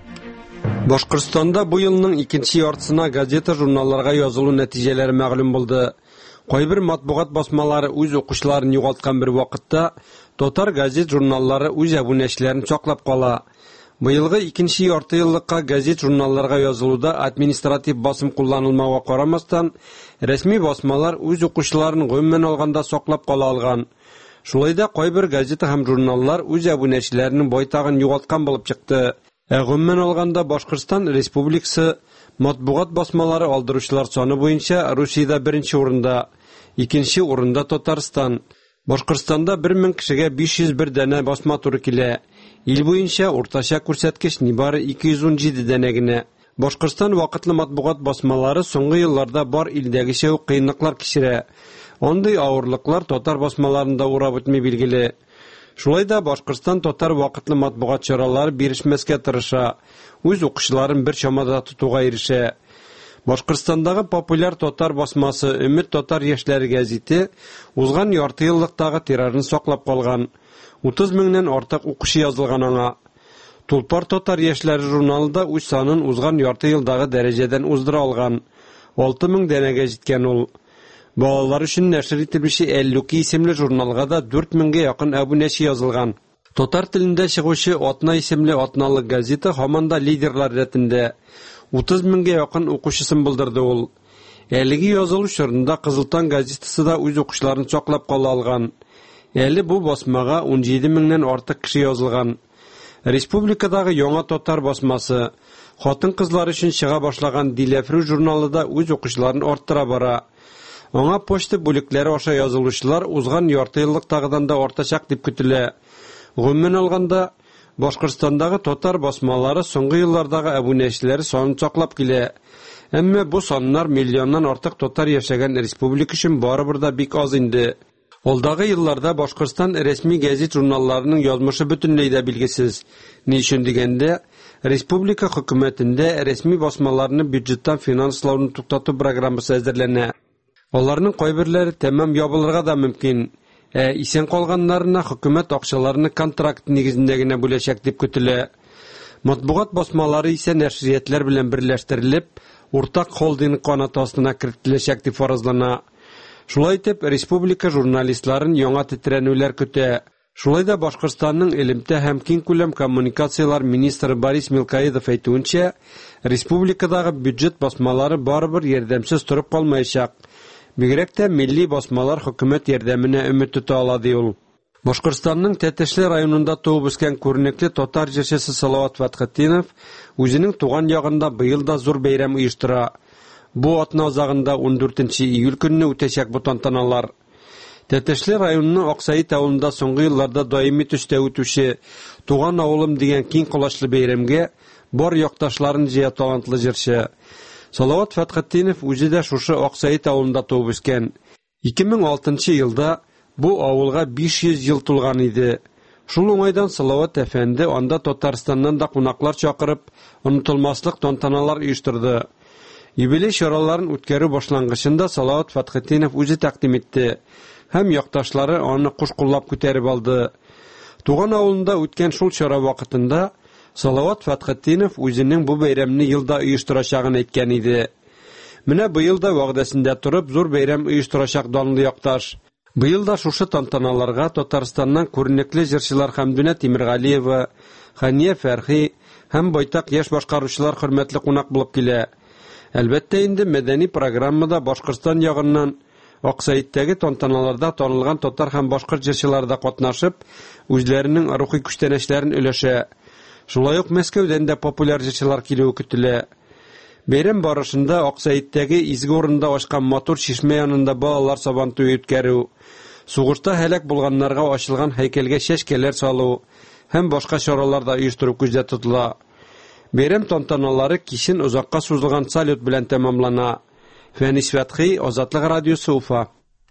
Башкортстанда бу елның 2нче яртысына газета-журналларга язылу нәтиҗәләре мәгълүм булды. Кайбер матбугат басмалары үз укучыларын югалткан бер вакытта татар газет-журналлары үз абунәчеләрен саклап кала. Быелгы 2нче ярты еллыкка газет-журналларга язылуда административ басым кулланылмауга карамастан, рәсми басмалар үз укучыларын гомумән алганда саклап кала алган. Шулай да кайбер газета һәм журналлар үз абунәчеләренең байтагын югалткан булып чыкты. Гомумән алганда Башкортстан Республикасы матбугат басмалары алдыручылар саны буенча Русиядә беренче урында, икенче урында Татарстан. Башкортстанда 1000 кешегә 501 дәнә басма туры килә. Ил буенча уртача күрсәткеч нибары 217 дәнә генә. Башкортстан вакытлы матбугат басмалары соңгы елларда бар илдәгечә үк кыенлыклар кичерә. Андый авырлыклар татар басмаларында урап үтми билгеле. Шулай да Башкортстан татар вакытлы матбугат чаралары бирешмәскә тырыша, үз укучыларын бер чамада тотуга ирешә. Башкортстандагы популяр татар басмасы Өмет татар яшьләре гәзите узган ярты еллыктагы тиражын саклап калган. 30 меңнән артык укучы язылган аңа. Тулпар татар яшьләре журналында үз санын узган ярты елдагы дәрәҗәдән уздыра алган. 6000 дәнәгә җиткән ул. Балалар өчен нәшер ителүче 52 исемле журналга да 4000гә якын абунәче язылган. Татар телендә чыгучы Атна исемле атналы газета һаманда лидерлар рәтендә 30 меңгә якын укучысын булдырды ул. Әлеге язылу чорында Кызылтан газетасы да үз укучыларын саклап кала алган. Әле бу басмага 17 меңнән артык кеше язылган. Республикадагы яңа татар басмасы хатын-кызлар өчен чыга башлаган Диләфрү журналы да үз укучыларын арттыра бара. Аңа почта бүлекләре аша язылучылар узган ярты еллыктагыдан да артачак дип көтелә. Гомумән алганда Башкортстандагы татар басмалары соңгы еллардагы абунәчеләре санын саклап килә. Әмма бу саннар миллионнан артык татар яшәгән республика өчен барыбер да бик аз инде. Алдагы елларда Башкортстан рәсми гәзит-журналларының язмышы бөтенләй дә билгесез. Ни өчен дигәндә, республика хөкүмәтендә рәсми басмаларны бюджеттан финанслауны туктату программасы әзерләнә. Аларның кайберләре тәмам ябылырга да мөмкин. Исән калганнарына хөкүмәт акчаларны контракт нигезендә генә бүләчәк дип көтелә. Матбугат басмалары исә нәшриятләр белән берләштерелеп, уртак холдинг канаты астына кертеләчәк дип фаразлана. Шулай итеп, республика журналистларын яңа тетрәнүләр көтә. Шулай да Башкортстанның элемтә һәм киң күләм коммуникациялар министры Борис Мелкаидов әйтүенчә, республикадагы бюджет басмалары барыбер ярдәмсез торып калмаячак. Бигрәк тә милли басмалар хөкүмәт ярдәменә өмет тота ала ди ул. Башкортстанның Тәтешле районында туып үскән күренекле татар җырчысы Салават Фатхетдинов үзенең туган ягында быел да зур бәйрәм оештыра. Бу атна азагында 14 июль көнне үтәчәк бу тантаналар. Тәтешле районының Аксаит авылында соңгы елларда даими төстә үтүче Туган авылым дигән киң колачлы бәйрәмгә бар якташларын җыя талантлы җырчы. Салават Фатхетдинов үзе дә шушы Аксаит авылында туып үскән. 2006 елда бу авылга 500 ел тулган иде. Шул уңайдан Салават әфәнде анда Татарстаннан да кунаклар чакырып, онытылмаслык тантаналар оештырды. Юбилей чараларын үткәрү башлангычында Салават Фатхетдинов үзе тәкъдим итте. Һәм якташлары аны куш-куллап күтәреп алды. Туган авылында үткән шул чара вакытында Салават Фатхетдинов үзенең бу бәйрәмне елда оештырачагын әйткән иде. Менә быел да вәгъдәсендә турып зур бәйрәм оештырачак данлы якташ. Быел да шушы тантаналарга Татарстаннан күренекле җырчылар Хәмдүнә Тимергалиева, Хания Фәрхи һәм байтак яшь башкаручылар хөрмәтле кунак булып килә. Әлбәттә инде мәдәни программада Башкортстан ягыннан Аксаиттәге тантаналарда танылган татар һәм башкорт җырчылары да катнашып, үзләренең рухи күчтәнәчләрен өләшә. Шулай ук Мәскәүдән дә популяр җырчылар килүе көтелә. Бәйрәм барышында Аксаиттәге изге урында ачкан матур чишмә янында балалар сабантуе үткәрү, сугышта һәлак булганнарга ачылган һәйкәлгә чәчкәләр салу һәм башка чаралар да оештыру күздә тотыла. Бәйрәм тантаналары кичен узакка сузылган салют белән тәмамлана. Фәнис Фәтхи, Азатлык радиосы, Уфа.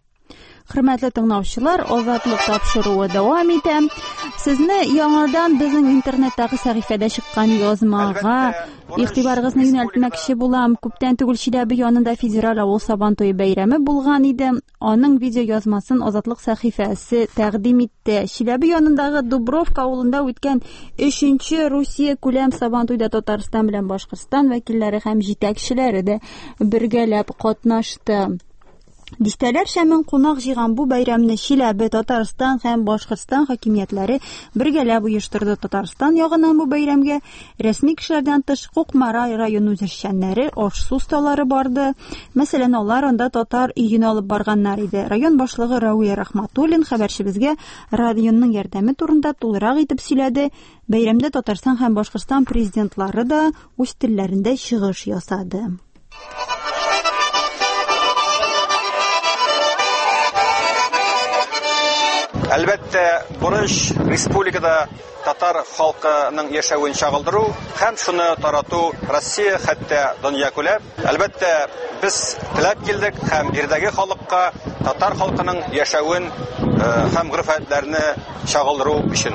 Хөрмәтле тыңлаучылар, Азатлык тапшыруы дәвам итә. Сезне яңадан безнең интернеттагы сәхифәдә чыккан язмага игътибарыгызны юнәлтмәкче булам. Күптән түгел Чиләбе янында федераль авыл сабантуе бәйрәме булган иде. Аның видео язмасын Азатлык сәхифәсе тәкъдим итте. Чиләбе янындагы Дубровка авылында үткән 3нче Русия күләм сабантуйда Татарстан белән Башкортстан вәкилләре һәм җитәкчеләре дә бергәләп катнашты. Дистәләр шәмен кунак җыйган бу бәйрәмне Чиләбе, Татарстан һәм Башкортстан хакимиятләре бергәләп оештырды. Татарстан ягыннан бу бәйрәмгә рәсми кешеләрдән тыш Кукмара районы үзешчәннәре, аш-су осталары барды. Мәсәлән, алар анда татар өен алып барганнар иде. Район башлыгы Рауия Рахматуллин хәбәрчебезгә районның ярдәме турында тулырак итеп сөйләде. Бәйрәмдә Татарстан һәм Башкортстан президентлары да үз телләрендә чыгыш ясады. Әлбәттә, бурыч республикада татар халкының яшәвен чагылдыру һәм шуны тарату Россия хәтта дөнья күләп. Әлбәттә, без теләп килдек һәм ирдәге халыкка татар халкының яшәвен һәм гырфәтләрне чагылдыру өчен.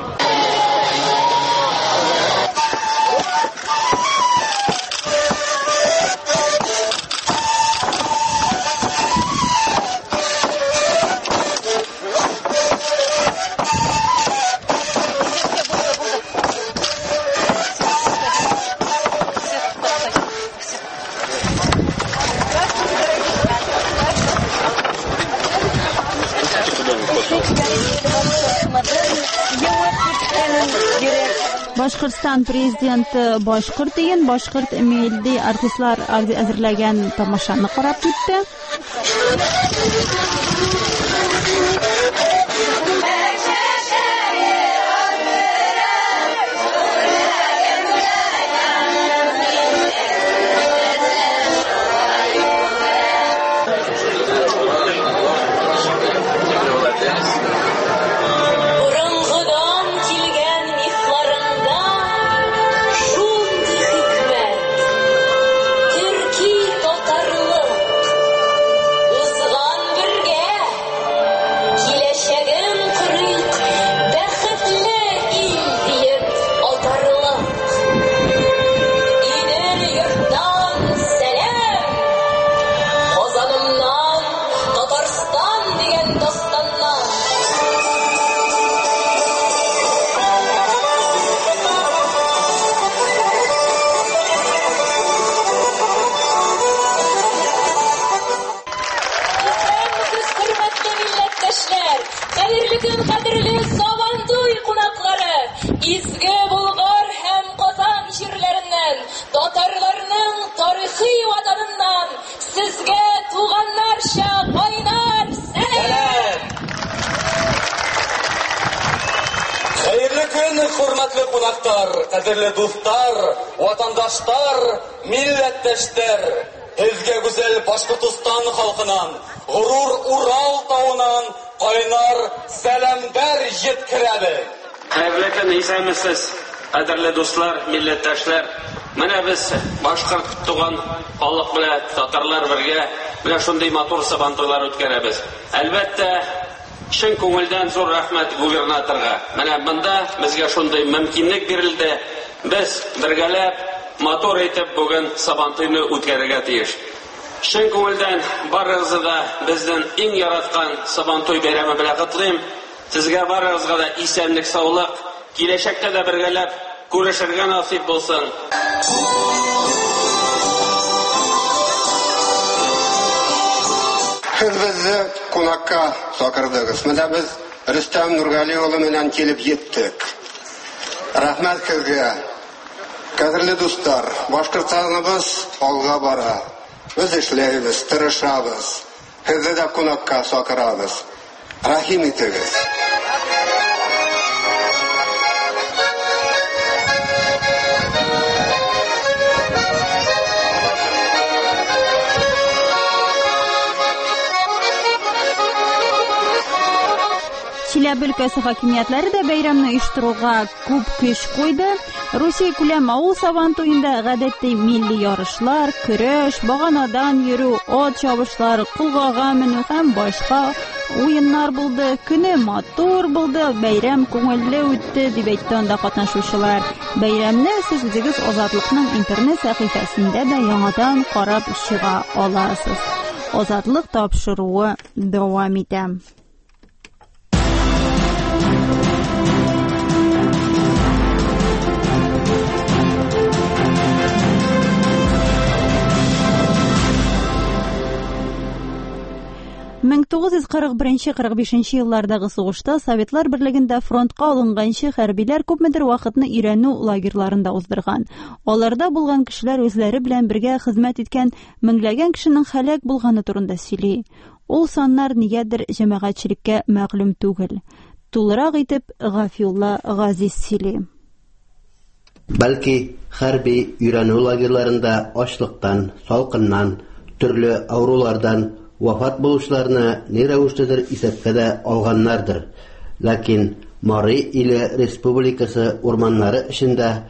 Башкортстан президенты башкорт өен, башкорт милли артистлар әзерләгән тамашаны карап китте. Бүтін қадірлі Сабантуй қонақлары, Изге Болгар һәм Казан җирләреннән, татарларның тарихи ватаныннан сезгә туганнарча кайнар сәлам! Хәерле көн, хөрмәтле кунактар, кадерле дуслар, ватандашлар, милләттәшләр. Сезгә гүзәл Башкортстан халкынан, горур Урал тауынан кайнар сәламдар җиткерәбез. Хәерле көн, исәнмесез, кадерле дуслар, милләттәшләр. Менә без башкорт туган халык белән татарлар бергә менә шундый матур сабантуйлар үткәрәбез. Әлбәттә, чын күңелдән зур рәхмәт губернаторга. Менә монда безгә шундый мөмкинлек бирелде. Без бергәләп матур итеп бүген сабантуйны үткәрергә тиеш. Чын күңелдән барыгызны да безнең иң яраткан сабантуй бәйрәме белән котлыйм. Сезгә барыгызга да исәнлек, саулык, киләчәктә дә бергәләп күрешергә насип булсын. Siz bizni qonaqqa chaqirdingiz. Mana biz Rustam Nurgaliy o'g'li bilan kelib yetdik. Rahmat sizga. Qadrli do'stlar, Boshqirdistonimiz olg'a bora. Biz ishlaymiz, tirishamiz. Sizni da qonaqqa chaqiramiz. Rahim etingiz. Чиләбе өлкәсе хакимиятләре дә бәйрәмне оештыруга күп көч куйды. Русия күләм авыл сабантуенда гадәттә милли ярышлар, көрәш, баганадан йөрү, ат чабышлар, кулгага менү һәм башка уеннар булды. Көне матур булды, бәйрәм күңелле үтте дип әйтте анда катнашучылар. Бәйрәмне сез үзегез Азатлыкның интернет сәхифәсендә дә яңадан карап чыга аласыз. Азатлык тапшыруы дәвам итә. Мен 1941-45 еллардагы сугышта Советлар берлегендә фронтка алынганчы хәрбиләр күпмедер вакытны өйрәнү лагерьларында уздырган. Аларда булган кешеләр үзләре белән бергә хезмәт иткән меңләгән кешенең һәлак булганы турында сөйли. Ул саннар нигәдер җәмәгатьчелеккә мәгълүм түгел. Тулырак итеп Гафиулла Газиз сөйли. Бәлки хәрби өйрәнү лагерьларында ачлыктан, салкыннан, төрле авырулардан вафат булучыларны ни рәвештәдер исәпкә дә алганнардыр. Ләкин Мари иле республикасы урманнары эчендә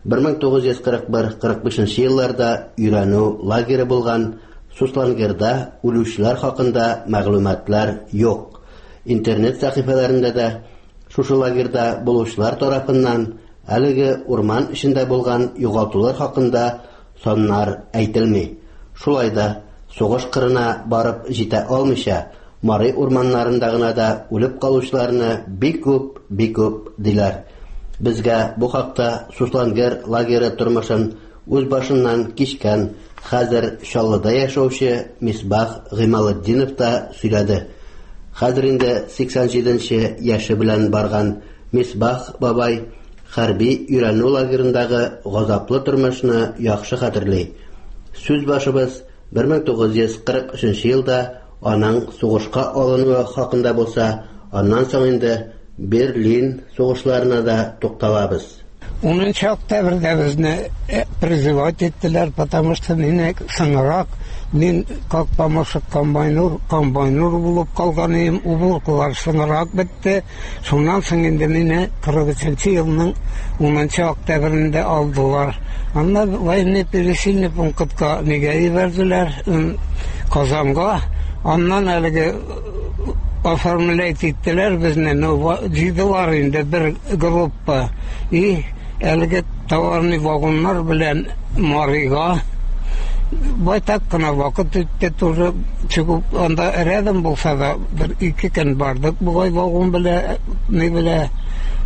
1941-45 елларда өйрәнү лагере булган Суслангерда үлүчеләр хакында мәгълүматлар юк. Интернет сәхифәләрендә дә шушы лагерда булучылар тарафыннан әлеге урман эчендә булган югалтулар хакында саннар әйтелми. Шулай да сугыш кырына барып җитә алмыйча, Мари урманнарында гына да үлеп калучыларны бик күп диләр. Безгә бу хакта Суслангер лагере тормышын үз башыннан кичкән, хәзер Чаллыда яшәүче Мисбах Гыймалетдинов та сөйләде. Хәзер инде 87 яше белән барган Мисбах бабай хәрби өйрәнү лагерындагы газаплы тормышны яхшы хәтерли. Сүз башыбыз 1943 елда аның сугышка алынуы хакында булса, аннан соң инде Берлин сугышларына да тукталабыз. 10 октябрьдә безне призывать иттеләр, потому что мине сыңрак, мин как помощник комбайнер булып калган идем, убылкылар сыңрак бетте. Шуннан соң инде мине 43 елның 10 октябрендә алдылар. Анда военный пересильный пунктка нигә ибәрделәр Казанга. Аннан әлеге оформлять иттеләр безне, җыйдылар инде бер группа. И әлеге товарный вагоннар белән Марига байтак кына вакыт үтте, тоже чыгып анда рядом булса да 1-2 көн бардык. Бугай вагон белән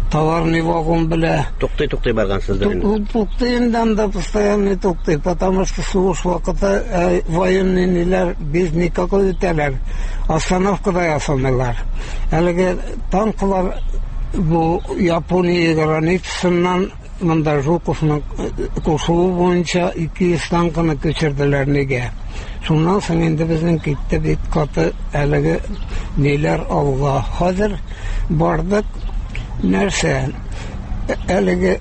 товарный вагон белә. Туктый баргансыздыр инде. Туктыйдан да постоянно туктый, потому что сугыш вакыты военныйлар без никакой үтәләр. Остановкада ясамыйлар. Әлеге танклар бу Япония границасыннан монда Жуковның кушуы буенча 200 танкны көчерделәр неге. Шуннан соң инде безнең китте бит каты әлеге ниләр алга. Хәзер бардык нәрсә? Әлеге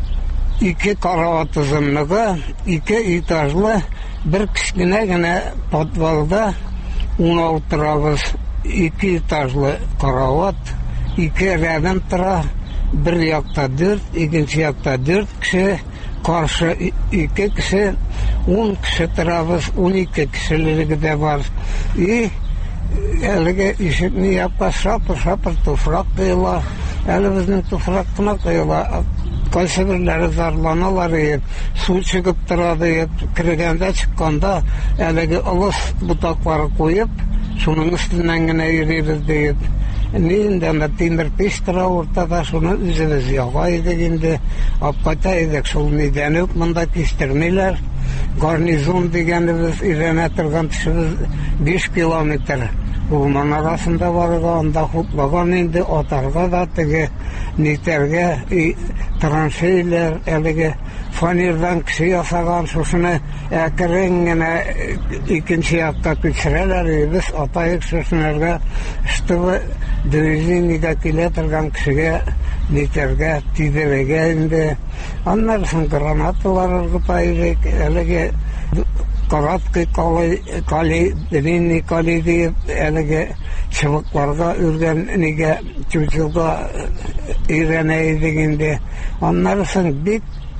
2 карават узынлыгы, 2 этажлы бер кечкенә генә подвалда 16 торабыз. 2 этажлы карават, 2 рядом тора, bir якта 4, икенче якта 4 кеше, каршы 2 кеше, 10 кеше торабыз, 12 кешелеге дә бар. И әлеге ишекне япка шапыр туфрак кыйла, әле безнең туфрак кына кыйла. Кайсы бирләре зарланалар, су чыгып тора дип, кергәндә чыкканда әлеге алыс бутаклары куеп, шуның өстеннән генә йөрибез дип. Нинде тимер пеш тора уртада, шуны үзебез яга идек инде, апкайта идек, шул нидән үк монда кистермиләр. Гарнизон дигәнебез иренә торган төшебез 5 километр. Урман арасында барырга, анда хутлаган инде, атарга да теге нитәргә, траншейлер, әлеге фанердан кеше ясаган, шушыны әкрен генә икенче якка күчерәләр, без атайык шушынырга, чтобы движениегә килә торган кешегә нитәргә, тидерергә инде. Аннан соң гранаталар ыргыта идек, әлеге короткий кали, длинный кали дип, әлеге чыбыкларга үргән нигә чучылга өйрәнә идек инде. Аннан соң бик,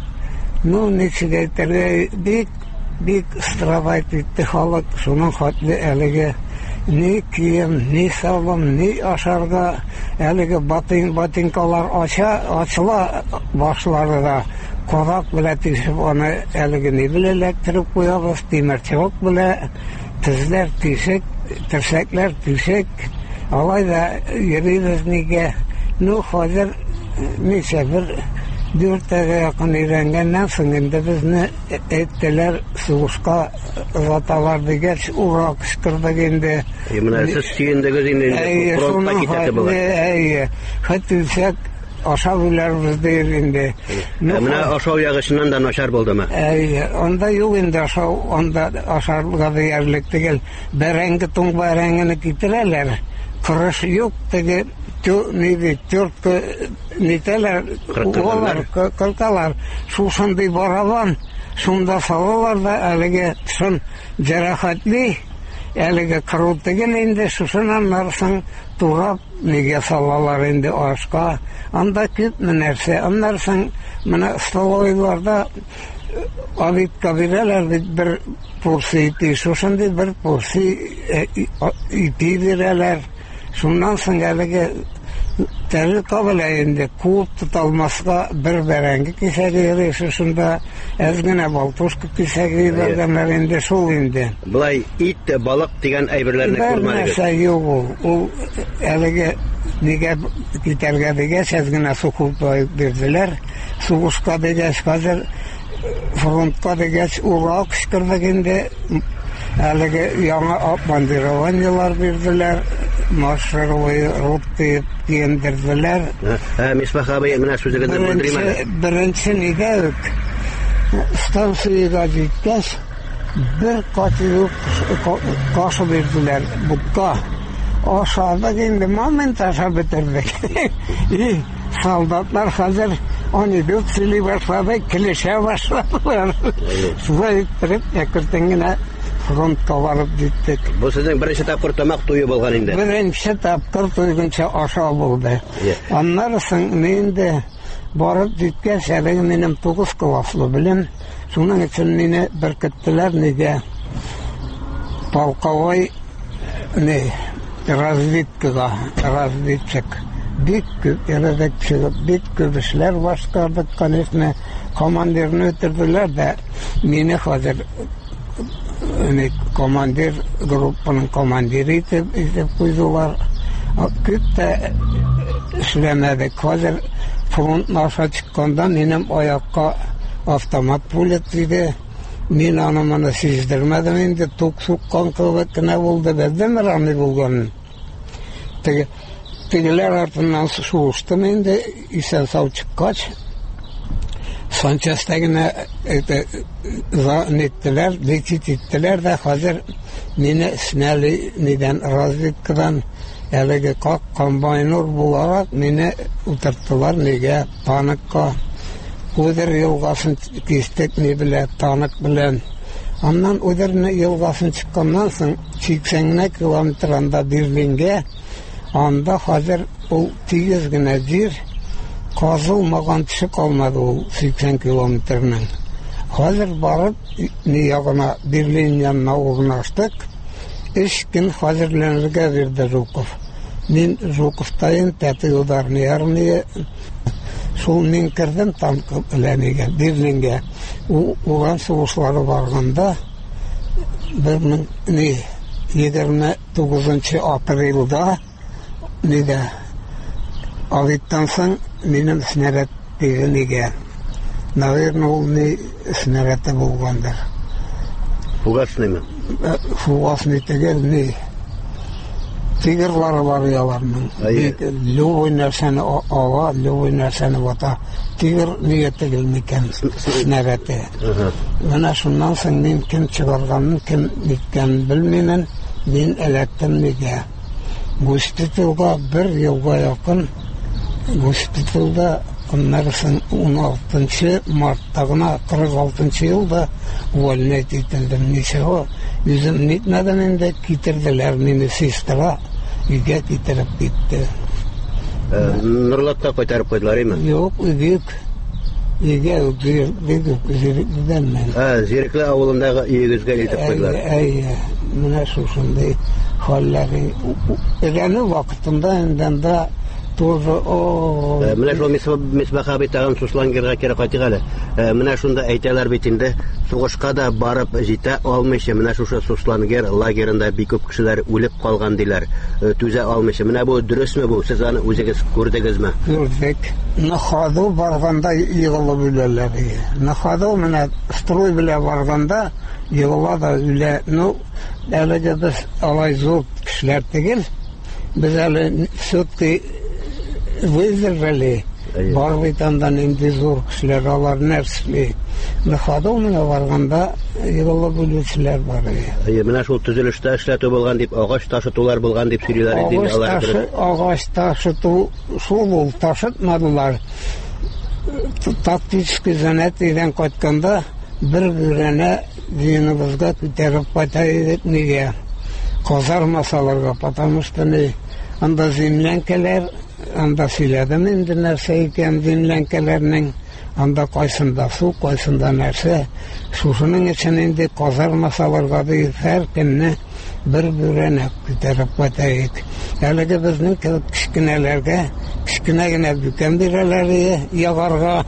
ничек әйтергә, бик страдайт итте халык, шуның хәтле әлеге ни кием, ни салым, ни ашарга, әлеге ботинкалар ачыла башлары да. Корак белә тишеп, аны әлеге ни белән эләктереп куябыз, тимерчылык белән, тезләр тишек, терсәкләр тишек, алай да йөрибез нигә. Хәзер ничә бер 4-гә якын өйрәнгәннән соң инде безне әйттеләр сугышка озаталар дигәч, ура кычкырдык инде. Менә сез сөендегез инде фронтка китәсе була. Хәтта ашау үләрбез дейр инде. Менә ашау ягышыннан да начар булдымы? Анда юк инде ашау, анда ашарга диярлек түгел. Бәрәңге туң бәрәңгене китерәләр. Кырыш юк, теге тёртка нителәр, олар, кылкалар, шушындай барабан, шунда салалар да әлеге шун җәрәхәтли, әлеге кыру түгел инде, шушыннан нарсың турап неге салалар инде ашка. Анда күпме нәрсә, аннарсың менә столовыйларда обедка бирәләр бит, бер порция ити, шушындай бер порция ити бирәләр. Шуннан соң әлеге тәре кабылә инде, куып тоталмаска бер бәрәңге кисәге йөриш, шунда әзгенә балтушка кисәге бәргәннәр инде, шул инде. Булай ит, балык дигән әйберләрне күрмәдегез? Нәрсә юк, ул әлеге нигә китәргә дигәч, әзгенә сукып бирделәр. Сугышка дигәч, хәзер фронтка дигәч, ура кычкырдык инде. Әлеге яңа бандирование бирделәр, маршировый ротты киендерделәр. Мисбах абый, менә сүзегезне белдерим. Беренче нигә үк станциягә җиткәч, бер катылык кашы бирделәр, бутка. Ашадык инде, момент ашап бетердек. И солдатлар хәзер анекдот сөйли башлады, килешә башладылар. Шулай иттереп, әкертен генә фронтка барып җиттек. Бу сезнең беренче тапкыр тамак туе булган инде. Беренче тапкыр туйганча ашау булды. Аннан соң инде барып җиткәч, әлеге минем 9 класслы белән, шуның өчен мине беркеттеләр нигә полковой разведкага, разведчик. Бик күп ярдәк чыгып, бик күп эшләр башкардык, конечно, командирны үтерделәр дә, мине хәзер командир, группаның командиры итеп куйдылар. Күп тә эшләмәдек. Хәзер фронт наша чыкканда минем аякка автомат пулет тиде. Мин аны моны сиздермәдем инде, тук суккан кебек кенә булды, белдем раны булганын. Тегеләр артыннан сугыштым инде, исән сау чыккач. Санчастагына неттеләр, лечит иттеләр дә хәзер мине снәли нидән разведкадан әлеге как комбайнер буларак мине утырттылар нигә таныкка. Үдер елгасын кистек не белә, танык белән. Аннан Үдер елгасын чыкканнан соң 80 километрында Берлингә, анда хәзер ул 8 генә җир казылмаган төшө калмады ул 80 километрның. Хәзер барып ни ягына Берлин янына урнаштык. 3 көн хәзерләнергә бирде Жуков. Мин Жуковтайын тәти ударны армия. Шул мин кердем танк беләнегә Берлингә. Уран сугышлары барганда 29 апрелда нидә авиттан соң минем снаряд тигәнегә. Наверное, ул ни снаряды булгандыр. Фугасныймы? Фугасный түгел, ни тигрлары бар яларның. Любой нәрсәне ала, любой нәрсәне вата. Тигр нигә түгел микән снаряды. Менә шуннан соң мин кем чыгарганын, кем ниткән белмәмен, мин эләктем нигә. Госпитальга 1 елга якын госпитальда Onlardan 16 Mart'ta 46 yılda увольнять etildim. Nişe yüzüm nitmeden inde getirdiler beni sistra. Üge getirip gitti. Nurlat'ta koytarıp koydular mı? Yok, üge Zirikli'den ben. Zirikli avulundağı üyegizge getirip koydular. Mine şuşunday halleri. Egeni vakitinde inden de Менә шул Мисбаха бит тагын Суслангерга кире кайтык әле. Менә шунда әйтәләр бит инде, сугышка да барып җитә алмыйча, менә шушы Суслангер лагерында бик күп кешеләр үлеп калган диләр. Түзә алмыйча. Менә бу дөресме бу? Сез аны үзегез күрдегезме? Күрдек. Нахаду барганда йыгылып үләләр. Нахаду менә строй белән барганда йыгыла да үлә. Ну, әлегә без алай зур кешеләр түгел. Без әле все-таки выдержали. Барбитандан инде зур кешеләр алар нәрсли. Нахадоуна барганда йылып үлүчеләр бар. Менә шул төзелештә эшләтү булган дип, агач ташытулар булган дип сөйлиләр иде алар. Агач ташыту шул ташытмадылар. Тактический занятиедән кайтканда бер бүрәнә динебезгә күтәреп кайтайдык нигә? Казарма салырга, потому что анда землянкалар, анда сөйләдем инде нәрсә икән землянкаларның, анда кайсында су, кайсында нәрсә. Шушының өчен инде казарма салырга дип һәр көнне бер бүрәнә күтәреп кайтайык. Әлеге безнең кечкенәләргә, кечкенә генә бүкән бирәләр, ягарга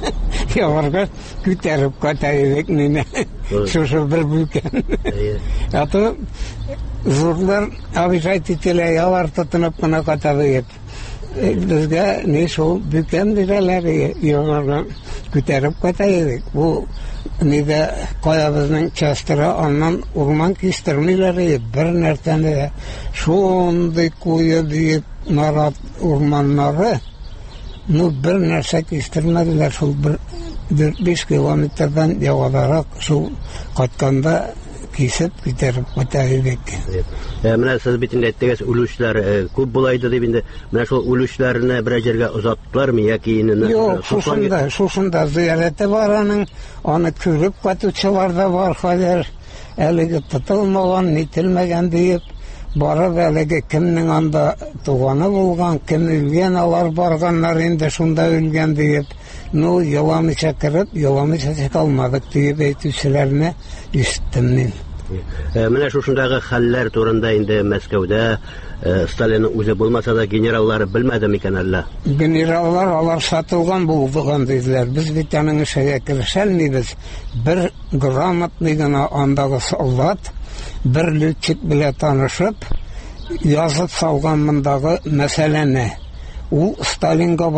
күтәреп кайтайык мине. Шушы бер бүкән. Аты зурлар абижайт ителә ялар тотынып кына кайтайык. Безгә не шул бүкән бирәләр, ягарга күтәреп кайтайык. Бу нидә кая безнең частыра, аннан урман кистермиләр, бер нәрсәне шундый куе дип нарат урманнары. Ну, бер нәрсә кистермәделәр, шул 5 километрдан ягарарак шул кайтканда кисеп китереп кайтайык. Менә сез бит инде әйттегез, үлүчләр күп булайды дип инде. Менә шул үлүчләрне бер җиргә озаттылармы яки инде? Юк, шушында зыярәте бар аның, аны күреп кайтучылар да бар хәзер. Әлеге тотылмаган, нителмәгән дип барып әлеге кемнең анда туганы булган, кем үлгән, алар барганнар инде шунда үлгән дип. Ну, яламыйча кереп, яламыйча калмадык дип әйтүчеләрне ишеттем мин. Менә шушындагы хәлләр турында инде Мәскәүдә Сталинның үзе булмаса да генераллары белмәде микән әллә? Генераллар алар сатылган булдыган диделәр. Без бит аның эшенә керешәлмибез. Бер грамотный гына андагы солдат бер летчик белән танышып язып салган мондагы мәсьәләне. Ул Сталинга барып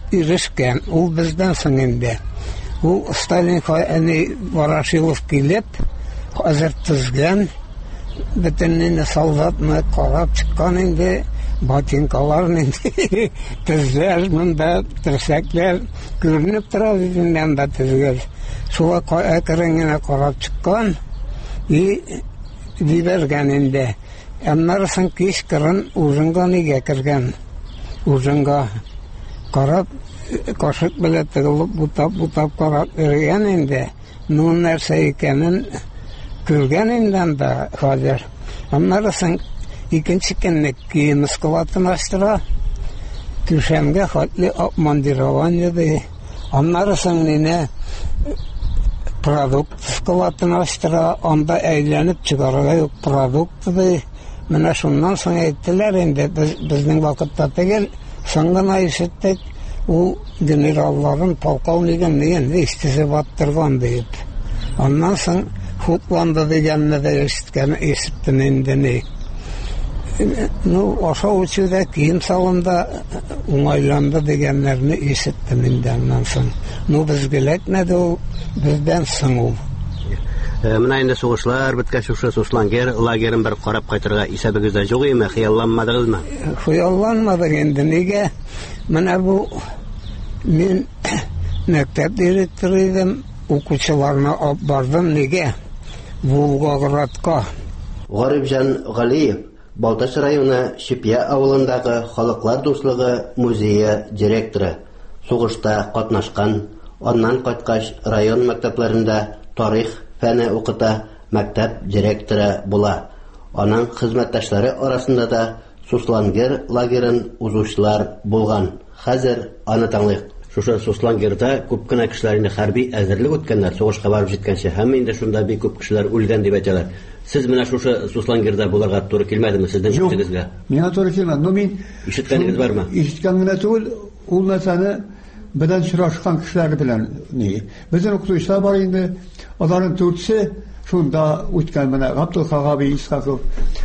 ирешкән, ул бездән соң инде. Ул Сталин Ворошилов килеп, хәзер тезгән, бөтенне солдатны карап чыккан инде, ботинкаларын инде тезләр, монда терсәкләр күренеп тора үзеннән дә тезгән. Шуңа әкрен карап чыккан и дибәргән инде. Аннарысын кичкырын ужынга нигә кергән. Ужынга карап, кашык белән тыгылып, бутап карап йөргән инде. Ну нәрсә икәнен күргән инде анда хәзер. Аннарысын икенче көнне кием складын ачтыра. Түшәмгә хәтле обмандирование ди. Аннарысын мине продукт складын ачтыра, анда әйләнеп чыгарга юк продукт ди. Менә шуннан соң әйттеләр инде, безнең вакытта түгел, соң гына ишеттек, ул генералларын полковнигын инде истезе баттырган дип. Аннан соң хутланды дигәнне дә ишеттем инде ни. Ну, ашау эчүдә кием салында уңайланды дигәннәрне ишеттем инде аннан соң. Ну, безгеләк нәде ул, бездән соң ул. Менә инде сугышлар беткәч, шушы Суслангер лагерын бер карап кайтырга исәбегездә юк име, хыялланмадыгызмы? Хыялланмадык инде, нигә? Менә бу мин мәктәп директоры идем, укучыларны алып бардым, нигә? Волгоградка. Гарипҗан Галиев, Балтач районы Шипья авылындагы Халыклар дуслыгы музее директоры. Сугышта катнашкан, аннан кайткач район мәктәпләрендә тарих фәне укыта, мәктәп директоры була. Аның хезмәттәшләре арасында да Суслангер лагерын узучылар булган. Хәзер аны таңлыйк. Шушы Суслангерда күп кенә кешеләр инде хәрби әзерлек үткәннәр, сугышка барып җиткәнче, һәм инде шунда бик күп кешеләр үлгән дип әйтәләр. Сез менә шушы Суслангерда булырга туры килмәдеме сезнең ишетегезгә? Миңа туры килмәде. Но мин ишеткәнегез бармы? Ишеткән генә түгел, ул нәрсәне белән очрашкан кешеләр белән ни. Безнең укытучылар бар инде, аларның төртсе шунда үткән менә Габдул Хагаби Исхаков,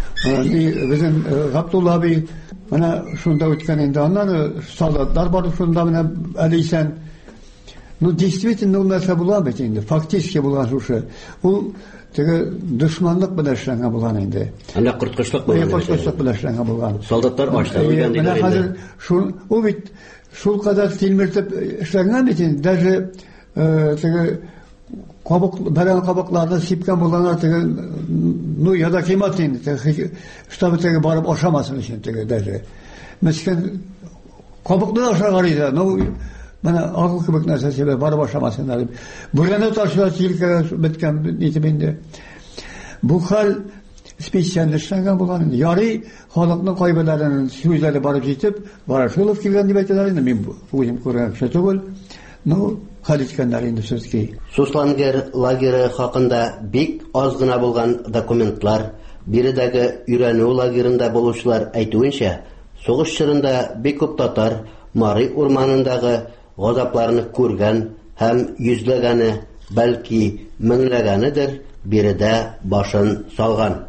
безнең Габдулла аби менә шунда үткән инде. Аннан солдатлар бар шунда менә әлисән. Ну, действительно, ул нәрсә була бит инде, фактически булган шушы. Ул теге дошманлык белән эшләнгән булган инде. Анда куркынычлык булган. Куркынычлык белән эшләнгән булган. Солдатлар ачлар үлгән диләр инде. Хәзер ул бит шул кадәр тилмертеп эшләнгән бит инде. Даже теге бәрән кабыкларны сипкән булганнар теге, ну, яда кыйммәт инде. Штабы теге барып ашамасын өчен теге даже. Мәскән кабыкны ашарга иде. Ну, менә агыл кебек нәрсә себеп барып ашамасыннар дип. Бүрәнә ташлар килкә беткән итеп инде. Бу хәл специаль эшләнгән булган инде. Ярый, халыкның кайберләренең сүзләре барып җитеп, Ворошилов килгән дип әйтәләр инде. Мин үзем күргән кеше түгел. Ну, хәл иткәннәр инде сүзки. Суслангер лагере хакында бик аз гына булган документлар, биредәге өйрәнү лагерында булучылар әйтүенчә, сугыш чорында бик күп татар Мари урманындагы газапларны күргән һәм йөзләгәне, бәлки меңләгәнедер, биредә башын салган.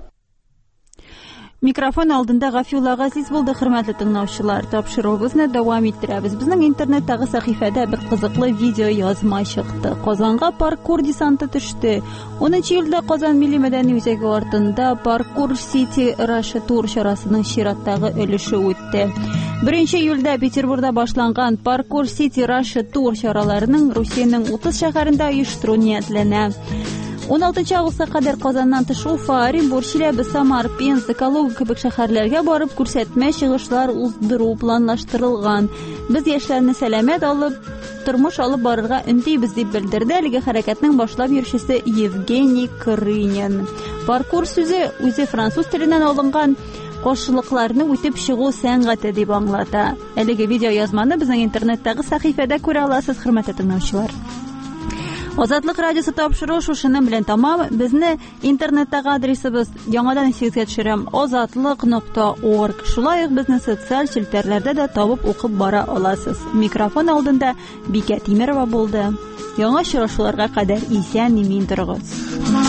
Микрофон алдында Гафилла Газиз булды, хөрмәтле тыңлаучылар. Тапшыруыбызны дәвам иттерәбез. Безнең интернеттагы сәхифәдә бер кызыклы видео язма чыкты. Казанга паркур десанты төште. 10 июльдә Казан милли мәдәни үзәге артында Паркур City Russia Tour чарасының чираттагы өлеше үтте. 1 июльдә Петербургда башланган Паркур City Russia Tour чараларының Русиянең 30 шәһәрендә оештыру ниятләнә. 16 августка кадәр Казаннан тыш Уфа, Оренбур, Чиләбе, Самар, Пенза, Калуга кебек шәһәрләргә барып күрсәтмә чыгышлар уздыру планлаштырылган. Без яшьләрне сәламәт алып, тормыш алып барырга өндибез дип белдерде әлеге хәрәкәтнең башлап йөрүчесе Евгений Крынин. Паркур сүзе үзе француз теленнән алынган каршылыкларны үтеп чыгу сәнгате дип аңлата. Әлеге видео язманы безнең интернеттагы сәхифәдә күрә аласыз, хөрмәтле тыңлаучылар. Азатлык радиосы тапшыру шушының белән тамам. Безне интернеттагы адресыбыз яңадан сигезгә төшерәм: azatlык.org. Шулай ук безне социаль челтәрләрдә дә табып укып бара аласыз. Микрофон алдында Бикә Тимерова булды. Яңа очрашуларга кадәр исән-имин торыгыз.